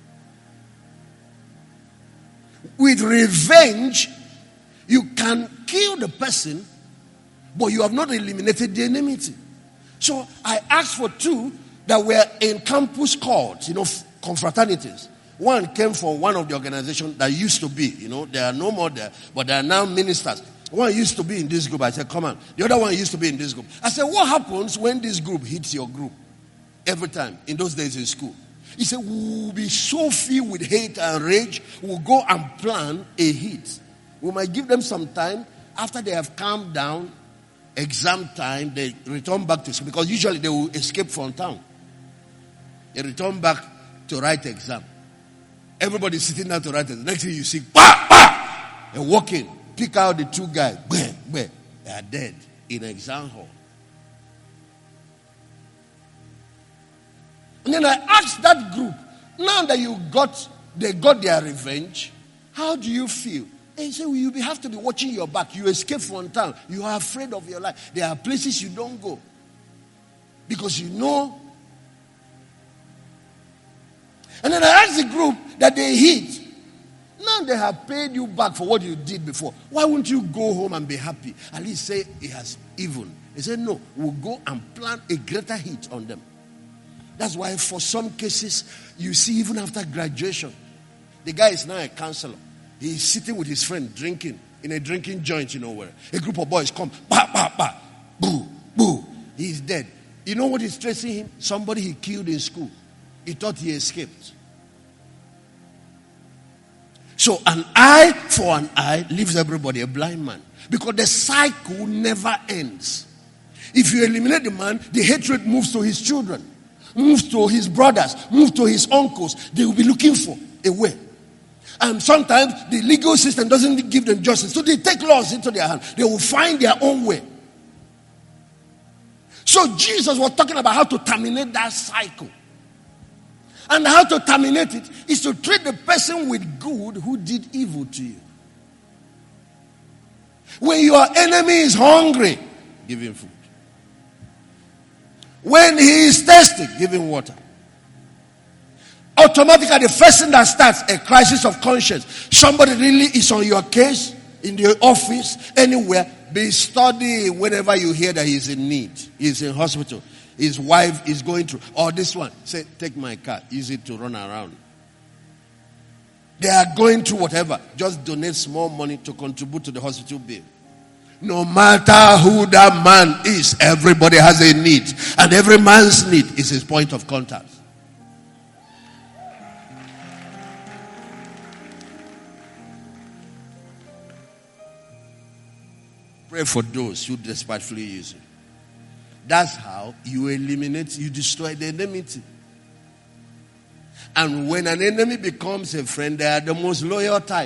With revenge, you can kill the person, but you have not eliminated the enmity. So I asked for 2 that were in campus courts, confraternities. One came from one of the organizations that used to be, they are no more there, but they are now ministers. One used to be in this group. I said, come on. The other one used to be in this group. I said, what happens when this group hits your group? Every time, in those days in school. He said, we'll be so filled with hate and rage, we'll go and plan a hit. We might give them some time. After they have calmed down, exam time, they return back to school. Because usually they will escape from town. They return back to write exam. Everybody sitting down to write exam. Next thing you see, bah, bah! They walk in, pick out the 2 guys. Bah, bah. They are dead in exam hall. And then I asked that group, now that they got their revenge, how do you feel? And he said, well, you have to be watching your back. You escape from town. You are afraid of your life. There are places you don't go. Because you know. And then I asked the group that they hit. Now they have paid you back for what you did before. Why won't you go home and be happy? At least say it has even. He said, no, we'll go and plan a greater hit on them. That's why for some cases, you see even after graduation, the guy is now a counselor. He's sitting with his friend drinking in a drinking joint, where. A group of boys come, bah, bah, bah, boo, boo. He's dead. You know what is tracing him? Somebody he killed in school. He thought he escaped. So an eye for an eye leaves everybody a blind man. Because the cycle never ends. If you eliminate the man, the hatred moves to his children. Moves to his brothers, moves to his uncles. They will be looking for a way. And sometimes the legal system doesn't give them justice. So they take laws into their hand. They will find their own way. So Jesus was talking about how to terminate that cycle. And how to terminate it is to treat the person with good who did evil to you. When your enemy is hungry, give him food. When he is thirsty, give him water. Automatically, the first thing that starts a crisis of conscience. Somebody really is on your case, in the office, anywhere. Be studying whenever you hear that he's in need. He's in hospital. His wife is going through. Or this one, say, take my car. Use it to run around. They are going through whatever. Just donate small money to contribute to the hospital bill. No matter who that man is, everybody has a need. And every man's need is his point of contact. Pray for those who despitefully use you. That's how you eliminate, you destroy the enmity. And when an enemy becomes a friend, they are the most loyal type.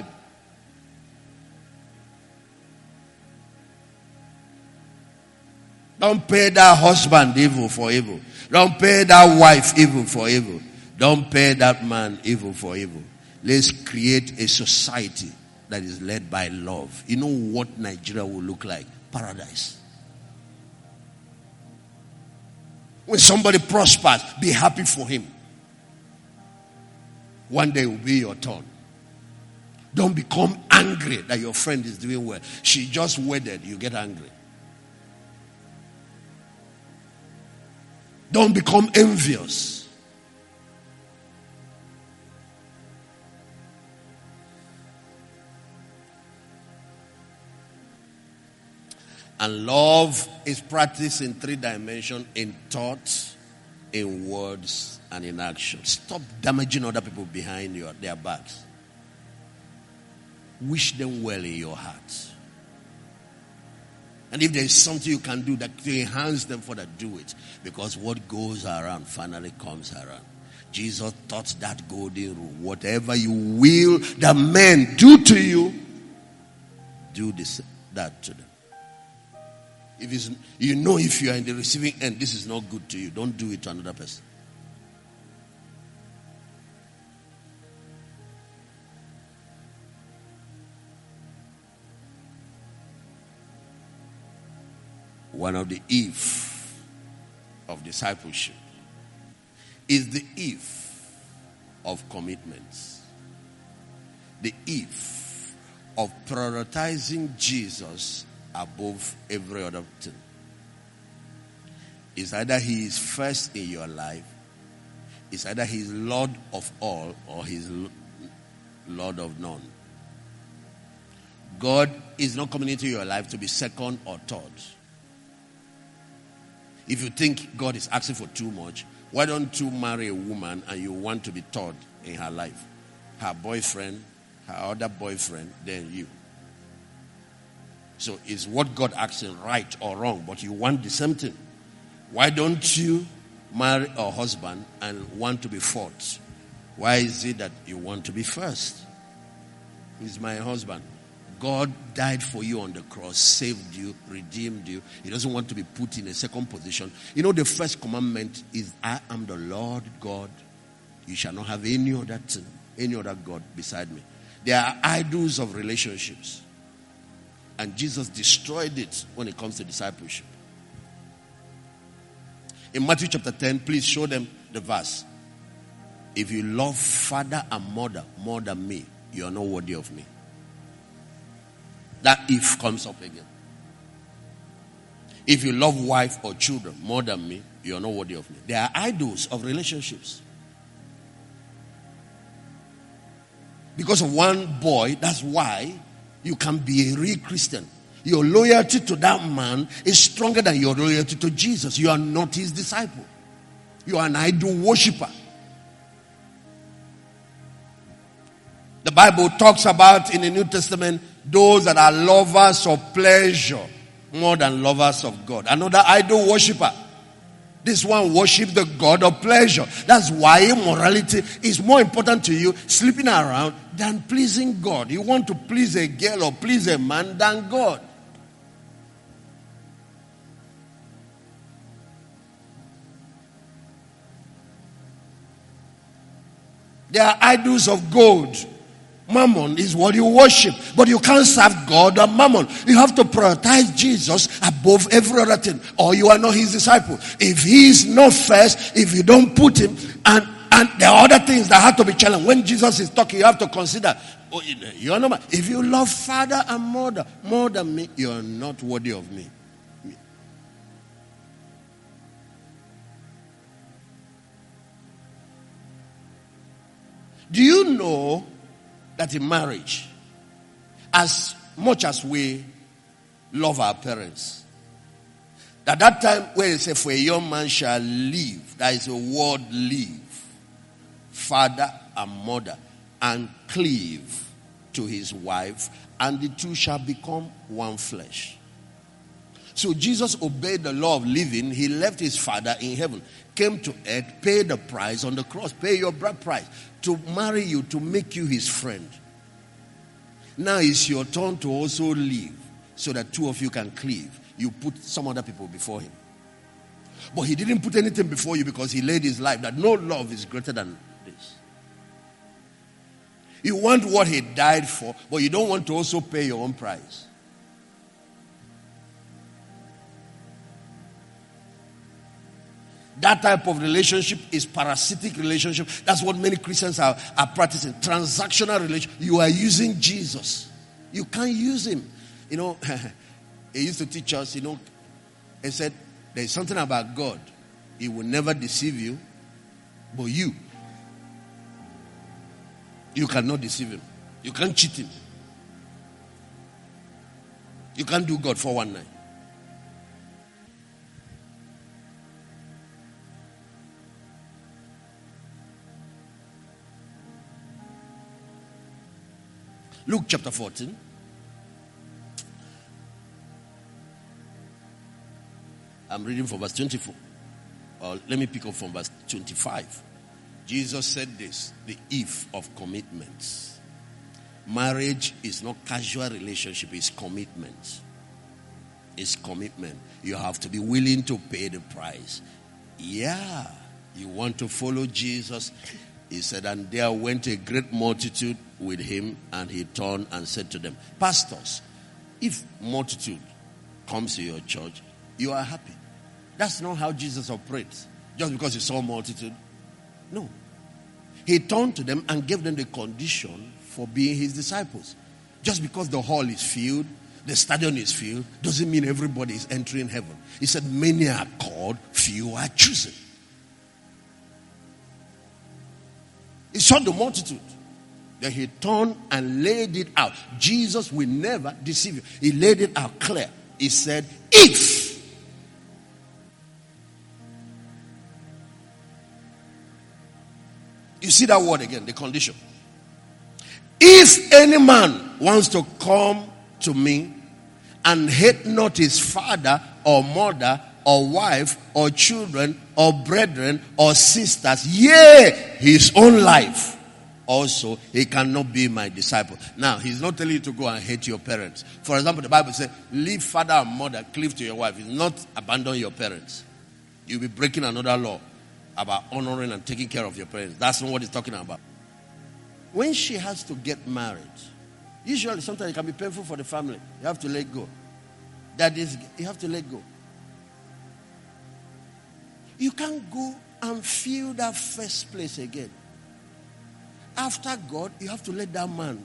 Don't pay that husband evil for evil. Don't pay that wife evil for evil. Don't pay that man evil for evil. Let's create a society that is led by love. You know what Nigeria will look like? Paradise. When somebody prospers, be happy for him. One day will be your turn. Don't become angry that your friend is doing well. She just wedded, you get angry. Don't become envious. And love is practiced in 3 dimensions: in thought, in words, and in action. Stop damaging other people behind their backs. Wish them well in your heart. And if there is something you can do that to enhance them for that, do it. Because what goes around finally comes around. Jesus taught that golden rule. Whatever you will that men do to you, do that to them. If you are in the receiving end, this is not good to you. Don't do it to another person. One of the if of discipleship is the if of commitments. The if of prioritizing Jesus above every other thing. It's either he is first in your life, it's either he is Lord of all or he is Lord of none. God is not coming into your life to be second or third. If you think God is asking for too much, why don't you marry a woman and you want to be third in her life? Her boyfriend, her other boyfriend, then you. So is what God asking right or wrong? But you want the same thing. Why don't you marry a husband and want to be fourth? Why is it that you want to be first? He's my husband. God died for you on the cross, saved you, redeemed you. He doesn't want to be put in a second position. You know, the first commandment is, I am the Lord God. You shall not have any other thing, any other God beside me. There are idols of relationships. And Jesus destroyed it when it comes to discipleship. In Matthew chapter 10, please show them the verse. If you love father and mother more than me, you are not worthy of me. That if comes up again. If you love wife or children more than me, you are not worthy of me. There are idols of relationships. Because of one boy, that's why you can be a real Christian. Your loyalty to that man is stronger than your loyalty to Jesus. You are not his disciple. You are an idol worshiper. The Bible talks about in the New Testament those that are lovers of pleasure more than lovers of God. Another idol worshiper. This one worships the God of pleasure. That's why immorality is more important to you, sleeping around, than pleasing God. You want to please a girl or please a man than God. There are idols of gold. Mammon is what you worship. But you can't serve God or mammon. You have to prioritize Jesus above every other thing, or you are not his disciple. If he is not first, if you don't put him, and there are other things that have to be challenged. When Jesus is talking, you have to consider, you are not, if you love father and mother more than me, you are not worthy of me. Do you know that in marriage, as much as we love our parents, at that time where it says, for a young man shall leave, that is a word leave, father and mother, and cleave to his wife, and the two shall become one flesh. So Jesus obeyed the law of living. He left his father in heaven, came to earth, paid the price on the cross, pay your bride price, to marry you, to make you his friend. Now it's your turn to also leave, so that two of you can cleave. You put some other people before him. But he didn't put anything before you, because he laid his life that no love is greater than this. You want what he died for, but you don't want to also pay your own price. That type of relationship is parasitic relationship. That's what many Christians are practicing. Transactional relationship. You are using Jesus. You can't use him. You know, he used to teach us, he said, there is something about God. He will never deceive you, but you cannot deceive him. You can't cheat him. You can't do God 419. Luke chapter 14. I'm reading from verse 24. Let me pick up from verse 25. Jesus said this, the if of commitments. Marriage is not casual relationship, it's commitment. It's commitment. You have to be willing to pay the price. Yeah, you want to follow Jesus. He said, and there went a great multitude with him, and he turned and said to them, pastors, if multitude comes to your church, you are happy. That's not how Jesus operates. Just because he saw a multitude. No. He turned to them and gave them the condition for being his disciples. Just because the hall is filled, the stadium is filled, doesn't mean everybody is entering heaven. He said, many are called, few are chosen. He saw the multitude. Then he turned and laid it out. Jesus will never deceive you. He laid it out clear. He said, if. You see that word again, the condition. If any man wants to come to me and hate not his father or mother or wife or children or brethren or sisters, yea, his own life, also he cannot be my disciple. Now, he's not telling you to go and hate your parents. For example, the Bible says, leave father and mother, cleave to your wife. It's not abandon your parents. You'll be breaking another law about honoring and taking care of your parents. That's not what he's talking about. When she has to get married, usually sometimes it can be painful for the family. You have to let go. That is, you have to let go. You can't go and fill that first place again. After God, you have to let that man.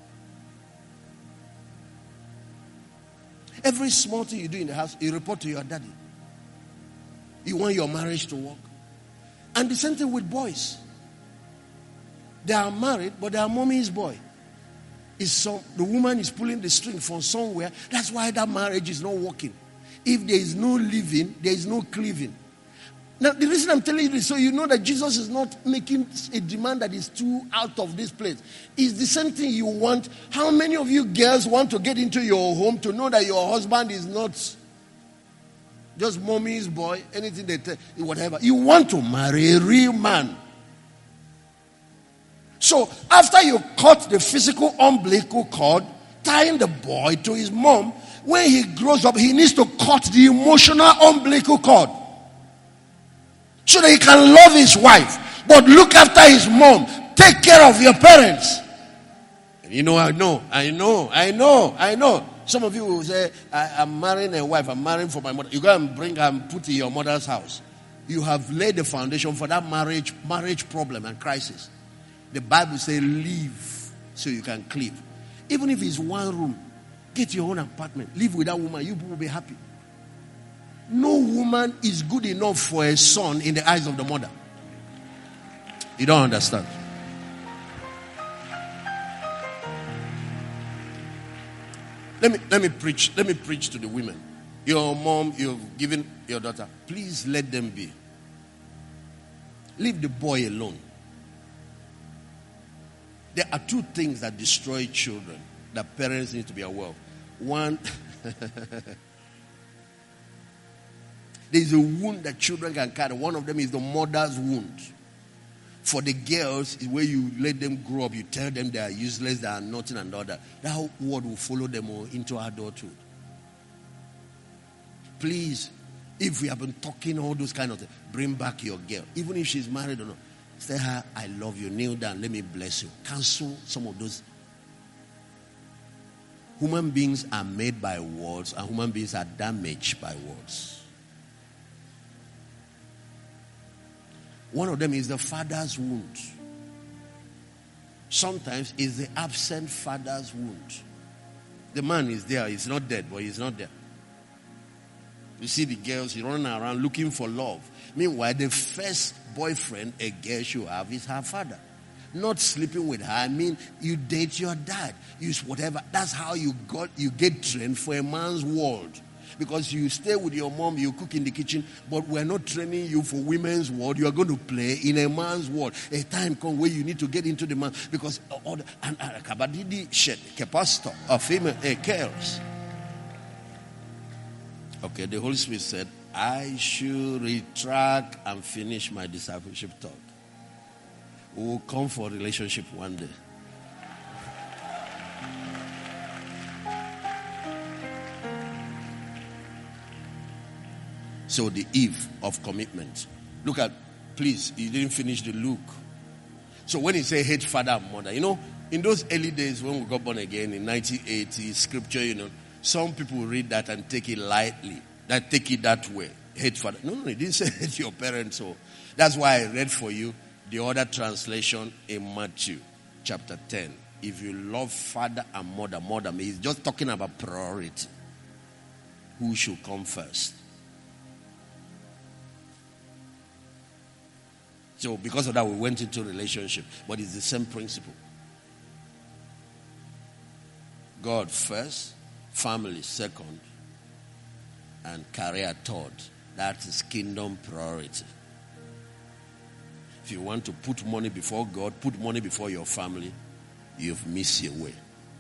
Every small thing you do in the house, you report to your daddy. You want your marriage to work. And the same thing with boys. They are married, but their mommy's boy. The woman is pulling the string from somewhere. That's why that marriage is not working. If there is no living, there is no cleaving. Now, the reason I'm telling you this, so you know that Jesus is not making a demand that is too out of this place. It's the same thing you want. How many of you girls want to get into your home to know that your husband is not just mommy's boy, anything they tell, whatever. You want to marry a real man. So, after you cut the physical umbilical cord, tying the boy to his mom, when he grows up, he needs to cut the emotional umbilical cord. So that he can love his wife, but look after his mom. Take care of your parents. You know, I know. Some of you will say, I'm marrying a wife, I'm marrying for my mother. You go and bring her and put in your mother's house. You have laid the foundation for that marriage problem and crisis. The Bible says, leave so you can cleave. Even if it's one room, get your own apartment. Live with that woman, you will be happy. No woman is good enough for a son in the eyes of the mother. You don't understand. Let me preach to the women. Your mom, you've given your daughter. Please let them be. Leave the boy alone. There are two things that destroy children that parents need to be aware of. One, there's a wound that children can carry. One of them is the mother's wound. For the girls, is where you let them grow up. You tell them they are useless, they are nothing and all that. That word will follow them into adulthood. Please, if we have been talking all those kind of things, bring back your girl. Even if she's married or not. Tell her, I love you. Kneel down. Let me bless you. Cancel some of those. Human beings are made by words, and human beings are damaged by words. One of them is the father's wound. Sometimes it's the absent father's wound. The man is there. He's not dead, but he's not there. You see the girls running around looking for love. Meanwhile, the first boyfriend a girl should have is her father. Not sleeping with her. I mean, you date your dad. Use whatever. That's how you get trained for a man's world. Because you stay with your mom, you cook in the kitchen, but we're not training you for women's world. You are going to play in a man's world. A time comes where you need to get into the man. Because kabadidi shed, pastor, a female, girls. Okay, the Holy Spirit said, I should retract and finish my discipleship talk. We will come for a relationship one day. So the eve of commitment. Look at, please, you didn't finish the Luke. So when he say hate father and mother, you know, in those early days when we got born again in 1980, scripture, you know, some people read that and take it lightly. that take it that way. Hate father. No, he didn't say hate your parents. So that's why I read for you the other translation in Matthew chapter 10. If you love father and mother, he's just talking about priority. Who should come first? So because of that, we went into relationship. But it's the same principle. God first, family second, and career third. That is kingdom priority. If you want to put money before God, put money before your family, you've missed your way.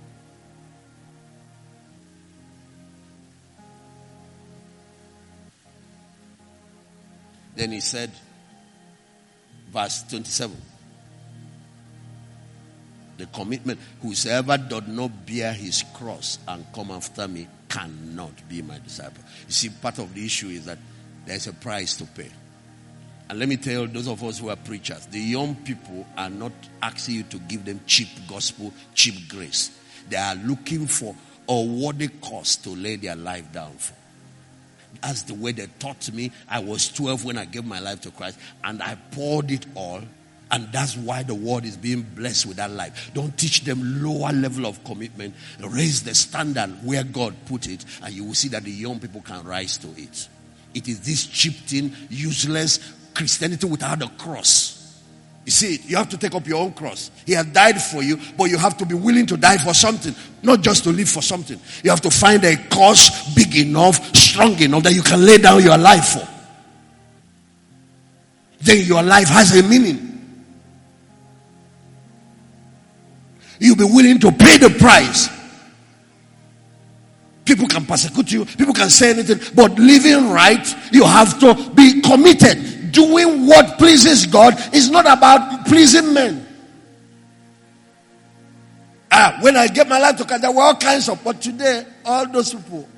Then he said, verse 27, the commitment, whosoever doth not bear his cross and come after me cannot be my disciple. You see, part of the issue is that there's a price to pay. And let me tell those of us who are preachers, the young people are not asking you to give them cheap gospel, cheap grace. They are looking for a worthy cause to lay their life down for. That's the way they taught me. I was 12 when I gave my life to Christ, and I poured it all. And that's why the world is being blessed with that life. Don't teach them lower level of commitment. Raise the standard where God put it, and you will see that the young people can rise to it. It is this cheap thing, useless Christianity without a cross. You see, you have to take up your own cross. He has died for you, but you have to be willing to die for something, not just to live for something. You have to find a cause big enough, strong enough that you can lay down your life for. Then your life has a meaning. You'll be willing to pay the price. People can persecute you, people can say anything, but living right, you have to be committed. Doing what pleases God is not about pleasing men. When I get my life to God, there were all kinds of, but today, all those people.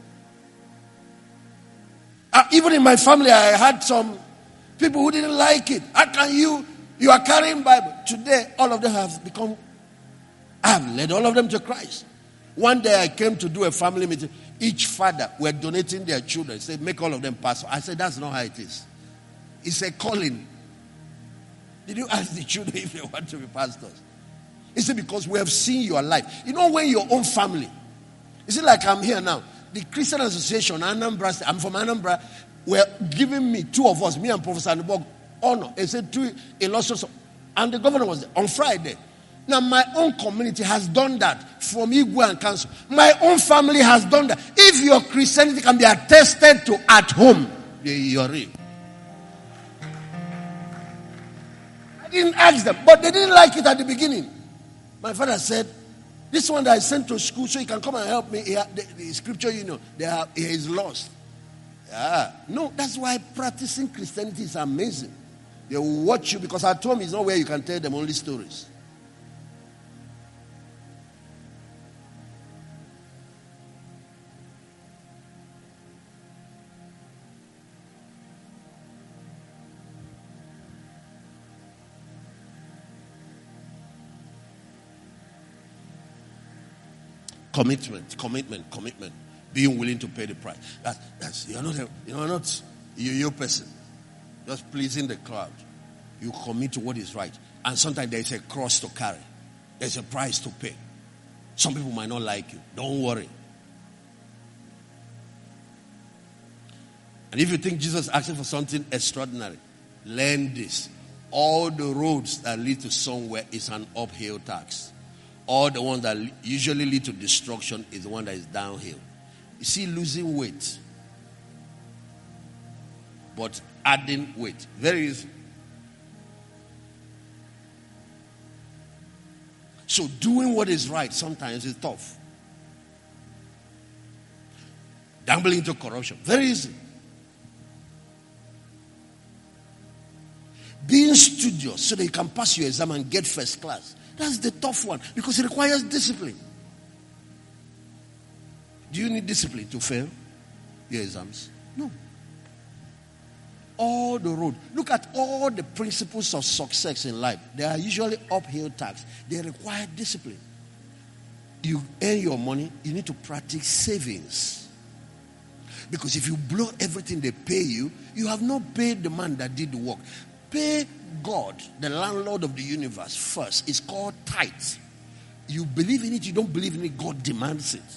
Even in my family, I had some people who didn't like it. How can you are carrying Bible. Today, all of them have become, I have led all of them to Christ. One day I came to do a family meeting. Each father were donating their children. Said, make all of them pastor. I said, that's not how it is. It's a calling. Did you ask the children if they want to be pastors? He said, because we have seen your life. You know, when your own family, you see, like I'm here now, the Christian Association, Anambra, I'm from Anambra, were giving me, two of us, me and Professor Anubog, honor. They said, two illustrious, and the governor was there on Friday. Now, my own community has done that from Igwe and Council. My own family has done that. If your Christianity can be attested to at home, you're real. I didn't ask them, but they didn't like it at the beginning. My father said, this one that I sent to school so he can come and help me. The scripture, he is lost. No, that's why practicing Christianity is amazing. They will watch you, because at home is not where you can tell them only stories. Commitment. Being willing to pay the price. That's you're not a person. Just pleasing the crowd. You commit to what is right. And sometimes there's a cross to carry. There's a price to pay. Some people might not like you. Don't worry. And if you think Jesus is asking for something extraordinary, learn this. All the roads that lead to somewhere is an uphill task. All the ones that usually lead to destruction is the one that is downhill. You see, losing weight, but adding weight. Very easy. So doing what is right sometimes is tough. Gambling into corruption. Very easy. Being studious so that you can pass your exam and get first class. That's the tough one, because it requires discipline. Do you need discipline to fail your exams? No. All the road. Look at all the principles of success in life. They are usually uphill tasks. They require discipline. You earn your money, you need to practice savings. Because if you blow everything they pay you, you have not paid the man that did the work. Pay God, the landlord of the universe, first. It's called tithe. You believe in it, you don't believe in it, God demands it.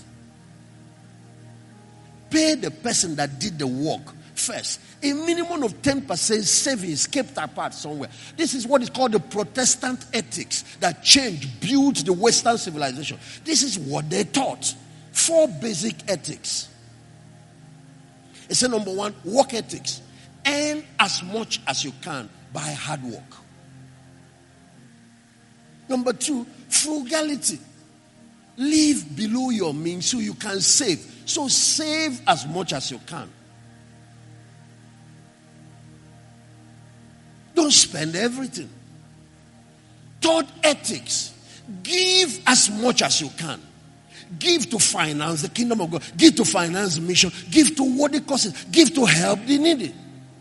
Pay the person that did the work first. A minimum of 10% savings kept apart somewhere. This is what is called the Protestant ethics that built the Western civilization. This is what they taught. 4 basic ethics. It said, number 1, work ethics. Earn as much as you can by hard work. Number 2, frugality. Live below your means so you can save. So save as much as you can. Don't spend everything. 3rd, ethics. Give as much as you can. Give to finance the kingdom of God. Give to finance the mission. Give to what it costs. Give to help the needy.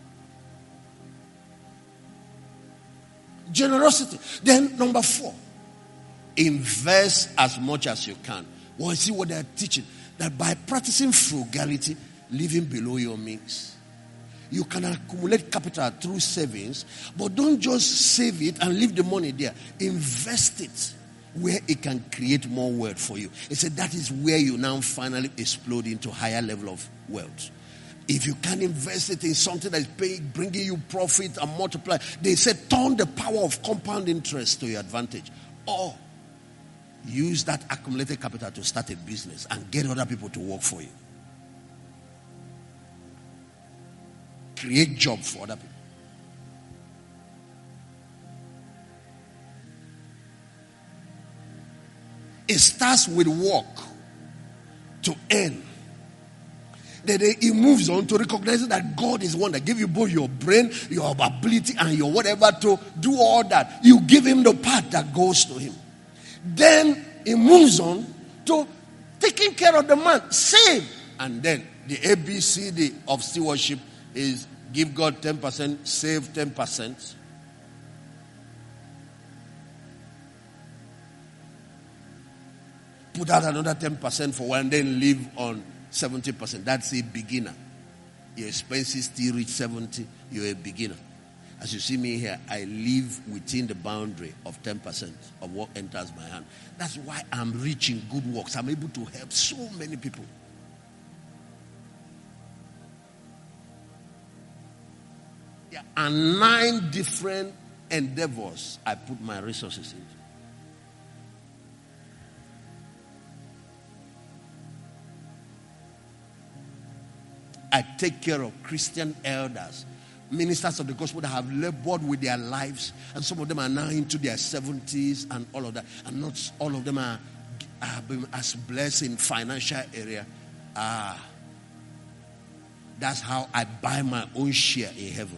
Generosity. Then number 4, invest as much as you can. Well, see what they're teaching. That by practicing frugality, living below your means, you can accumulate capital through savings, but don't just save it and leave the money there. Invest it where it can create more wealth for you. It said that is where you now finally explode into higher level of wealth. If you can invest it in something that is bringing you profit and multiply, they said turn the power of compound interest to your advantage. Or use that accumulated capital to start a business and get other people to work for you. Create job for other people. It starts with work to earn. Then it moves on to recognize that God is one that gave you both your brain, your ability, and your whatever to do all that. You give him the part that goes to him. Then it moves on to taking care of the man. Save. And then the ABCD of stewardship is give God 10%, save 10%. Put out another 10% for one, then live on 70%. That's a beginner. Your expenses still reach 70, you're a beginner. As you see me here, I live within the boundary of 10% of what enters my hand. That's why I'm rich in good works. I'm able to help so many people. There are 9 different endeavors I put my resources into. I take care of Christian elders, ministers of the gospel that have labored with their lives, and some of them are now into their 70s and all of that, and not all of them have been as blessed in financial area. That's how I buy my own share in heaven.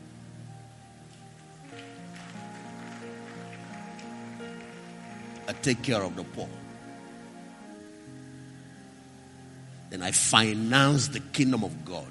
I take care of the poor. Then I finance the kingdom of God.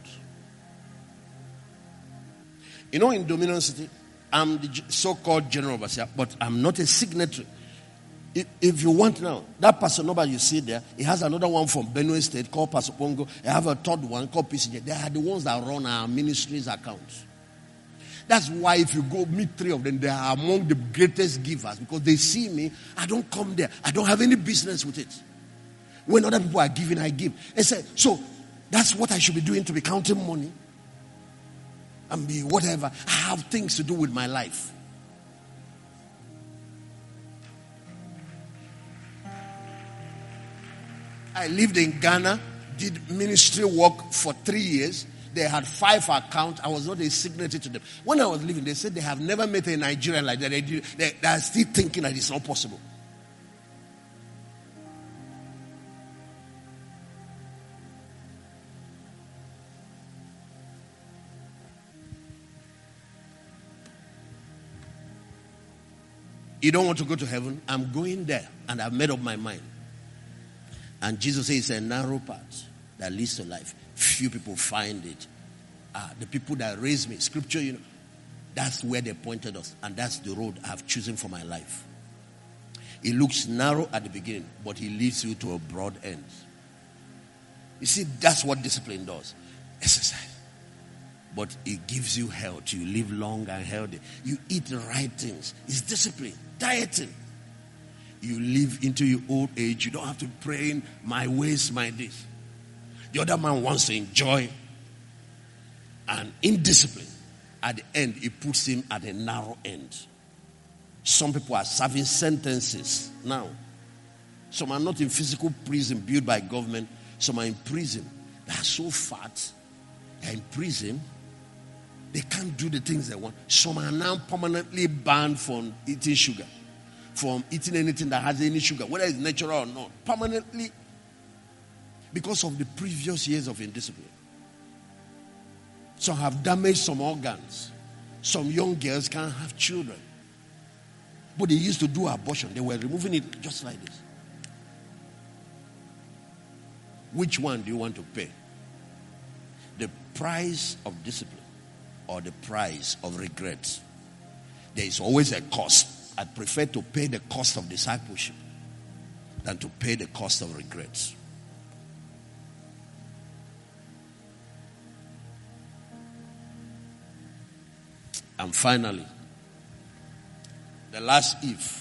You know, in Dominion City, I'm the so-called general overseer, but I'm not a signatory. If you want now, that Pastor Nobel you see there, he has another one from Benue State called Pastor Pongo. I have a third one called PCJ. They are the ones that run our ministry's accounts. That's why if you go meet 3 of them, they are among the greatest givers because they see me. I don't come there. I don't have any business with it. When other people are giving, I give. They said, so that's what I should be doing to be counting money and be whatever. I have things to do with my life. I lived in Ghana, did ministry work for 3 years. They had 5 accounts. I was not a signatory to them. When I was leaving, they said they have never met a Nigerian like that. They are still thinking that it's not possible. You don't want to go to heaven? I'm going there, and I've made up my mind. And Jesus says it's a narrow path that leads to life. Few people find it. The people that raised me, scripture, you know, that's where they pointed us. And that's the road I've chosen for my life. It looks narrow at the beginning, but it leads you to a broad end. You see, that's what discipline does. Exercise. But it gives you health. You live long and healthy. You eat the right things. It's discipline. Dieting. You live into your old age. You don't have to be praying, my ways, my this. The other man wants to enjoy and indiscipline. At the end, it puts him at a narrow end. Some people are serving sentences now. Some are not in physical prison built by government. Some are in prison. They are so fat. They are in prison. They can't do the things they want. Some are now permanently banned from eating sugar. From eating anything that has any sugar. Whether it's natural or not. Permanently. Because of the previous years of indiscipline. Some have damaged some organs. Some young girls can't have children. But they used to do abortion. They were removing it just like this. Which one do you want to pay? The price of discipline or the price of regret? There is always a cost. I prefer to pay the cost of discipleship than to pay the cost of regrets. And finally, the last if.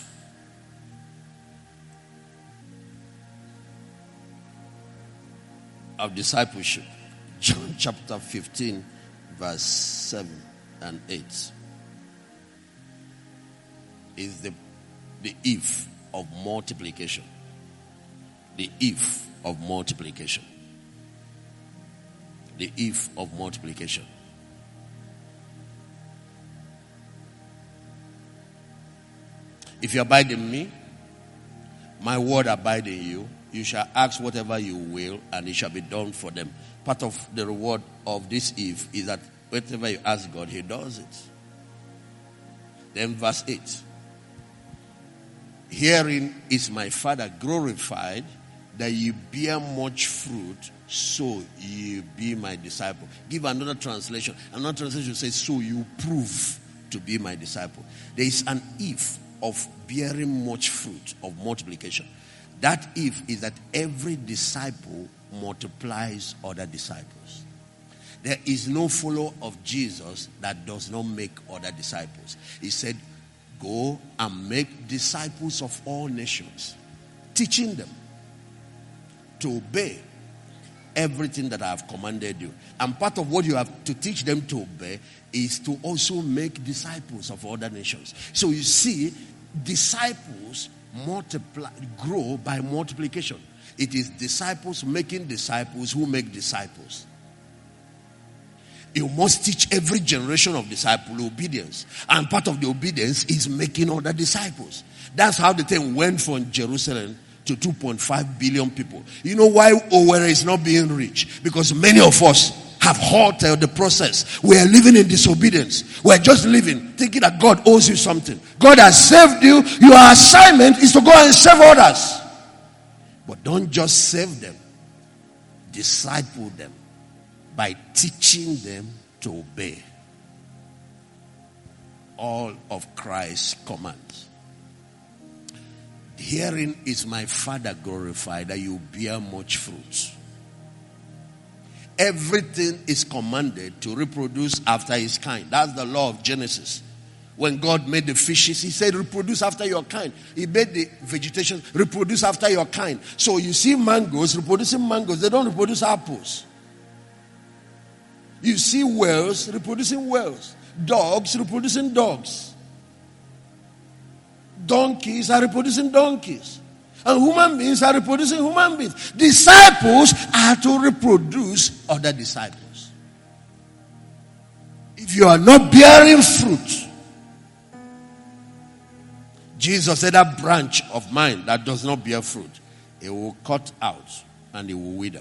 Of discipleship. John chapter 15, verse 7 and 8. Is the if of multiplication. The if of multiplication. The if of multiplication. If you abide in me, my word abide in you, you shall ask whatever you will, and it shall be done for them. Part of the reward of this if is that whatever you ask God, He does it. Then verse 8. Herein is my Father glorified, that you bear much fruit, so you be my disciple. Give another translation. Another translation says, so you prove to be my disciple. There is an if of bearing much fruit, of multiplication. That if is that every disciple multiplies other disciples. There is no follower of Jesus that does not make other disciples. He said, go and make disciples of all nations, teaching them to obey everything that I have commanded you. And part of what you have to teach them to obey is to also make disciples of other nations. So you see, disciples multiply, grow by multiplication. It is disciples making disciples who make disciples. You must teach every generation of disciple obedience. And part of the obedience is making other disciples. That's how the thing went from Jerusalem to 2.5 billion people. You know why Owerri is not being reached? Because many of us have halted the process. We are living in disobedience. We are just living, thinking that God owes you something. God has saved you. Your assignment is to go and save others. But don't just save them. Disciple them by teaching them to obey all of Christ's commands. Herein is my Father glorified, that you bear much fruit. Everything is commanded to reproduce after his kind. That's the law of Genesis. When God made the fishes, He said, reproduce after your kind. He made the vegetation, reproduce after your kind. So you see mangoes reproducing mangoes. They don't reproduce apples. You see whales reproducing whales. Dogs reproducing dogs. Donkeys are reproducing donkeys. And human beings are reproducing human beings. Disciples are to reproduce other disciples. If you are not bearing fruit, Jesus said, that branch of mine that does not bear fruit, it will cut out and it will wither.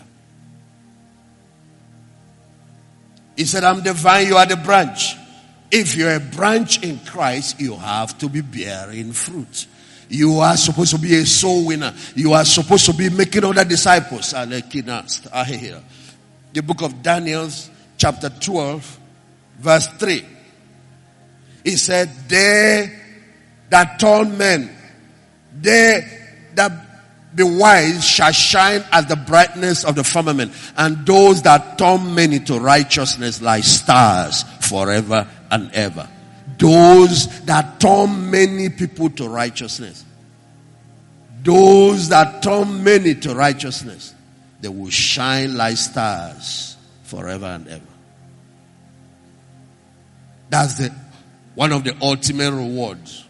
He said, I'm the vine, you are the branch. If you're a branch in Christ, you have to be bearing fruit. You are supposed to be a soul winner. You are supposed to be making other disciples. The book of Daniel, chapter 12, verse 3. He said, they that turn men, they that the wise shall shine as the brightness of the firmament, and those that turn many to righteousness like stars forever and ever. Those that turn many people to righteousness. Those that turn many to righteousness. They will shine like stars forever and ever. That's one of the ultimate rewards.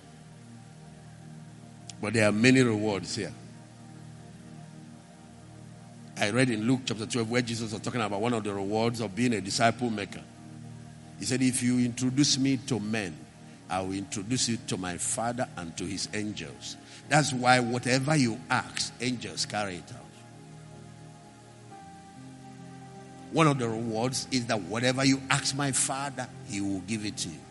But there are many rewards here. I read in Luke chapter 12 where Jesus was talking about one of the rewards of being a disciple maker. He said, if you introduce me to men, I will introduce you to my Father and to his angels. That's why whatever you ask, angels carry it out. One of the rewards is that whatever you ask my Father, he will give it to you.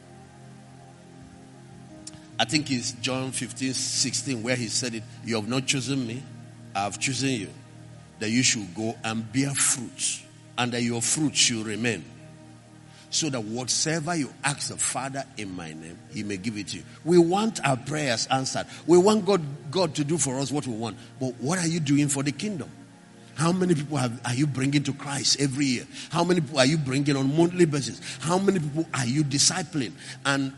I think it's John 15:16 where he said it, you have not chosen me, I have chosen you, that you should go and bear fruit, and that your fruit should remain. So that whatsoever you ask the Father in my name, he may give it to you. We want our prayers answered. We want God to do for us what we want. But what are you doing for the kingdom? How many people are you bringing to Christ every year? How many people are you bringing on a monthly basis? How many people are you discipling? And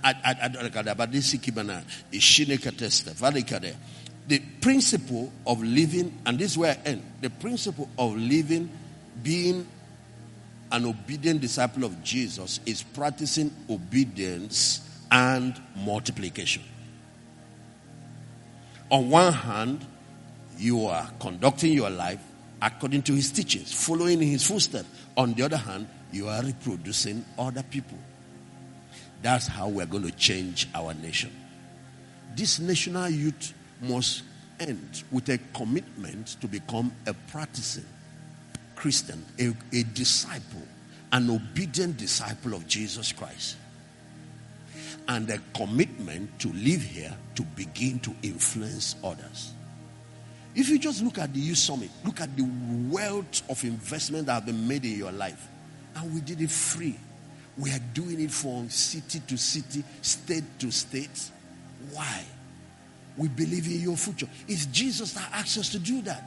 the principle of living, and this is where I end, the principle of living, being an obedient disciple of Jesus is practicing obedience and multiplication. On one hand, you are conducting your life according to his teachings, following in his footsteps. On the other hand, you are reproducing other people. That's how we're going to change our nation. This national youth must end with a commitment to become a practicing Christian, a disciple, an obedient disciple of Jesus Christ. And a commitment to live here to begin to influence others. If you just look at the Youth Summit, look at the wealth of investment that have been made in your life. And we did it free. We are doing it from city to city, state to state. Why? We believe in your future. It's Jesus that asks us to do that.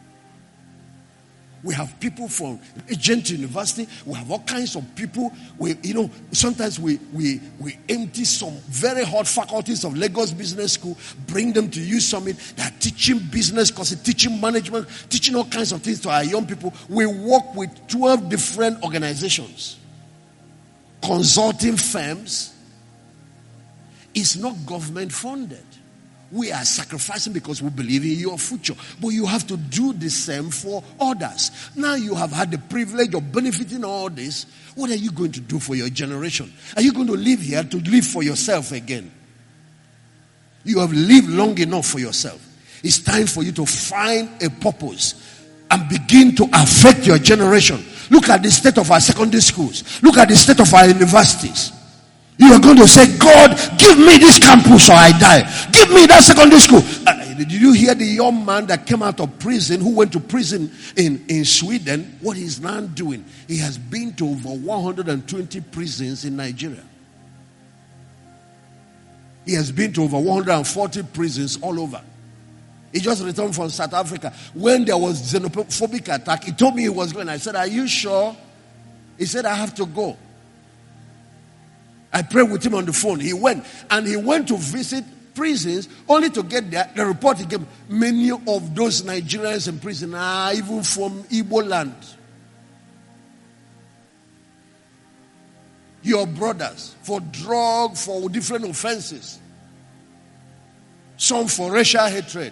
We have people from Agent University. We have all kinds of people. Sometimes we empty some very hot faculties of Lagos Business School, bring them to Youth Summit. They are teaching business, teaching management, teaching all kinds of things to our young people. We work with 12 different organizations, consulting firms. It's not government funded. We are sacrificing because we believe in your future. But you have to do the same for others. Now you have had the privilege of benefiting all this. What are you going to do for your generation? Are you going to live here to live for yourself again? You have lived long enough for yourself. It's time for you to find a purpose and begin to affect your generation. Look at the state of our secondary schools. Look at the state of our universities. You are going to say, God, give me this campus or I die. Give me that secondary school. Did you hear the young man that came out of prison, who went to prison in Sweden? What he's now doing? He has been to over 120 prisons in Nigeria. He has been to over 140 prisons all over. He just returned from South Africa. When there was xenophobic attack, he told me he was going. I said, are you sure? He said, I have to go. I prayed with him on the phone. He went to visit prisons only to get there. The report he gave, many of those Nigerians in prison are even from Igbo land. Your brothers, for drug, for different offenses. Some for racial hatred.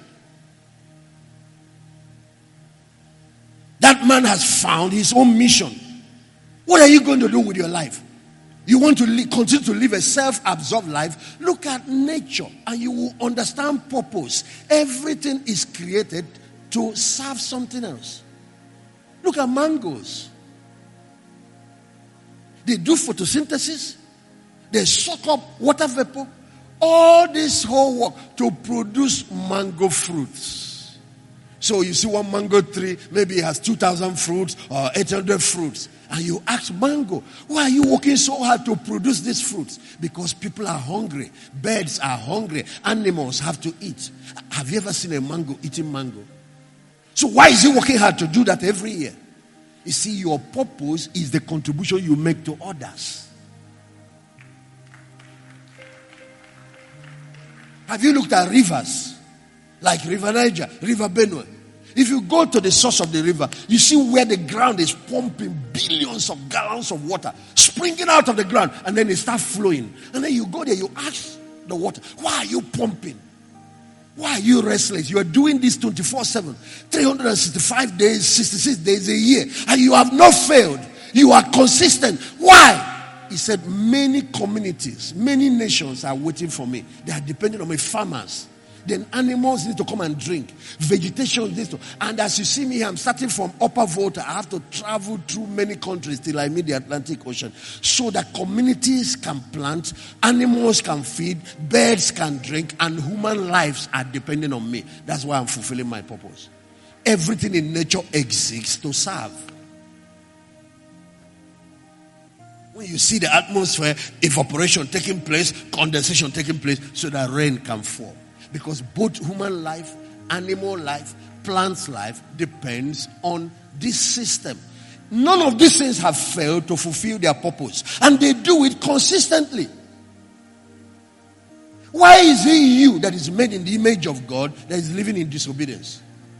That man has found his own mission. What are you going to do with your life? You want to continue to live a self-absorbed life? Look at nature and you will understand purpose. Everything is created to serve something else. Look at mangoes. They do photosynthesis. They suck up water vapor. All this whole work to produce mango fruits. So you see one mango tree, maybe it has 2,000 fruits or 800 fruits. And you ask mango, why are you working so hard to produce these fruits? Because people are hungry. Birds are hungry. Animals have to eat. Have you ever seen a mango eating mango? So why is he working hard to do that every year? You see, your purpose is the contribution you make to others. Have you looked at rivers? Like River Niger, River Benue. If you go to the source of the river, you see where the ground is pumping billions of gallons of water, springing out of the ground, and then it starts flowing. And then you go there, you ask the water, why are you pumping? Why are you restless? You are doing this 24/7, 365 days, 66 days a year, and you have not failed. You are consistent. Why? He said, many communities, many nations are waiting for me. They are depending on me, farmers. Then animals need to come and drink. Vegetation needs to. And as you see me here, I'm starting from Upper Volta. I have to travel through many countries till I meet the Atlantic Ocean. So that communities can plant, animals can feed, birds can drink, and human lives are depending on me. That's why I'm fulfilling my purpose. Everything in nature exists to serve. When you see the atmosphere, evaporation taking place, condensation taking place, so that rain can fall. Because both human life, animal life, plants life depends on this system. None of these things have failed to fulfill their purpose. And they do it consistently. Why is it you that is made in the image of God that is living in disobedience?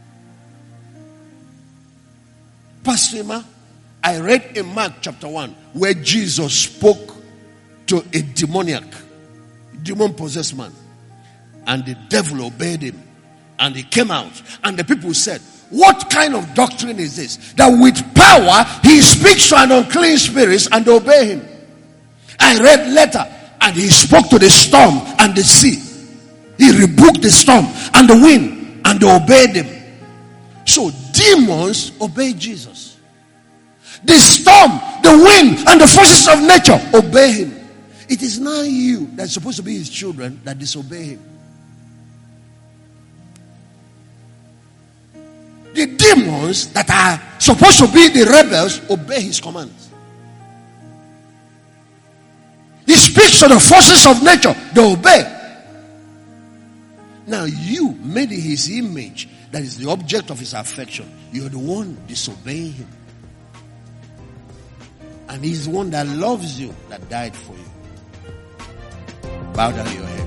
Pastor Emma, I read in Mark chapter 1 where Jesus spoke to a demon-possessed man. And the devil obeyed him. And he came out. And the people said, what kind of doctrine is this? That with power, he speaks to an unclean spirit and obey him. I read later. And he spoke to the storm and the sea. He rebuked the storm and the wind. And they obeyed him. So demons obey Jesus. The storm, the wind, and the forces of nature obey him. It is now you that's supposed to be his children that disobey him. The demons that are supposed to be the rebels obey his commands. He speaks to the forces of nature, they obey. Now you, made in his image, that is the object of his affection, you're the one disobeying him. And he's the one that loves you, that died for you. Bow down your head.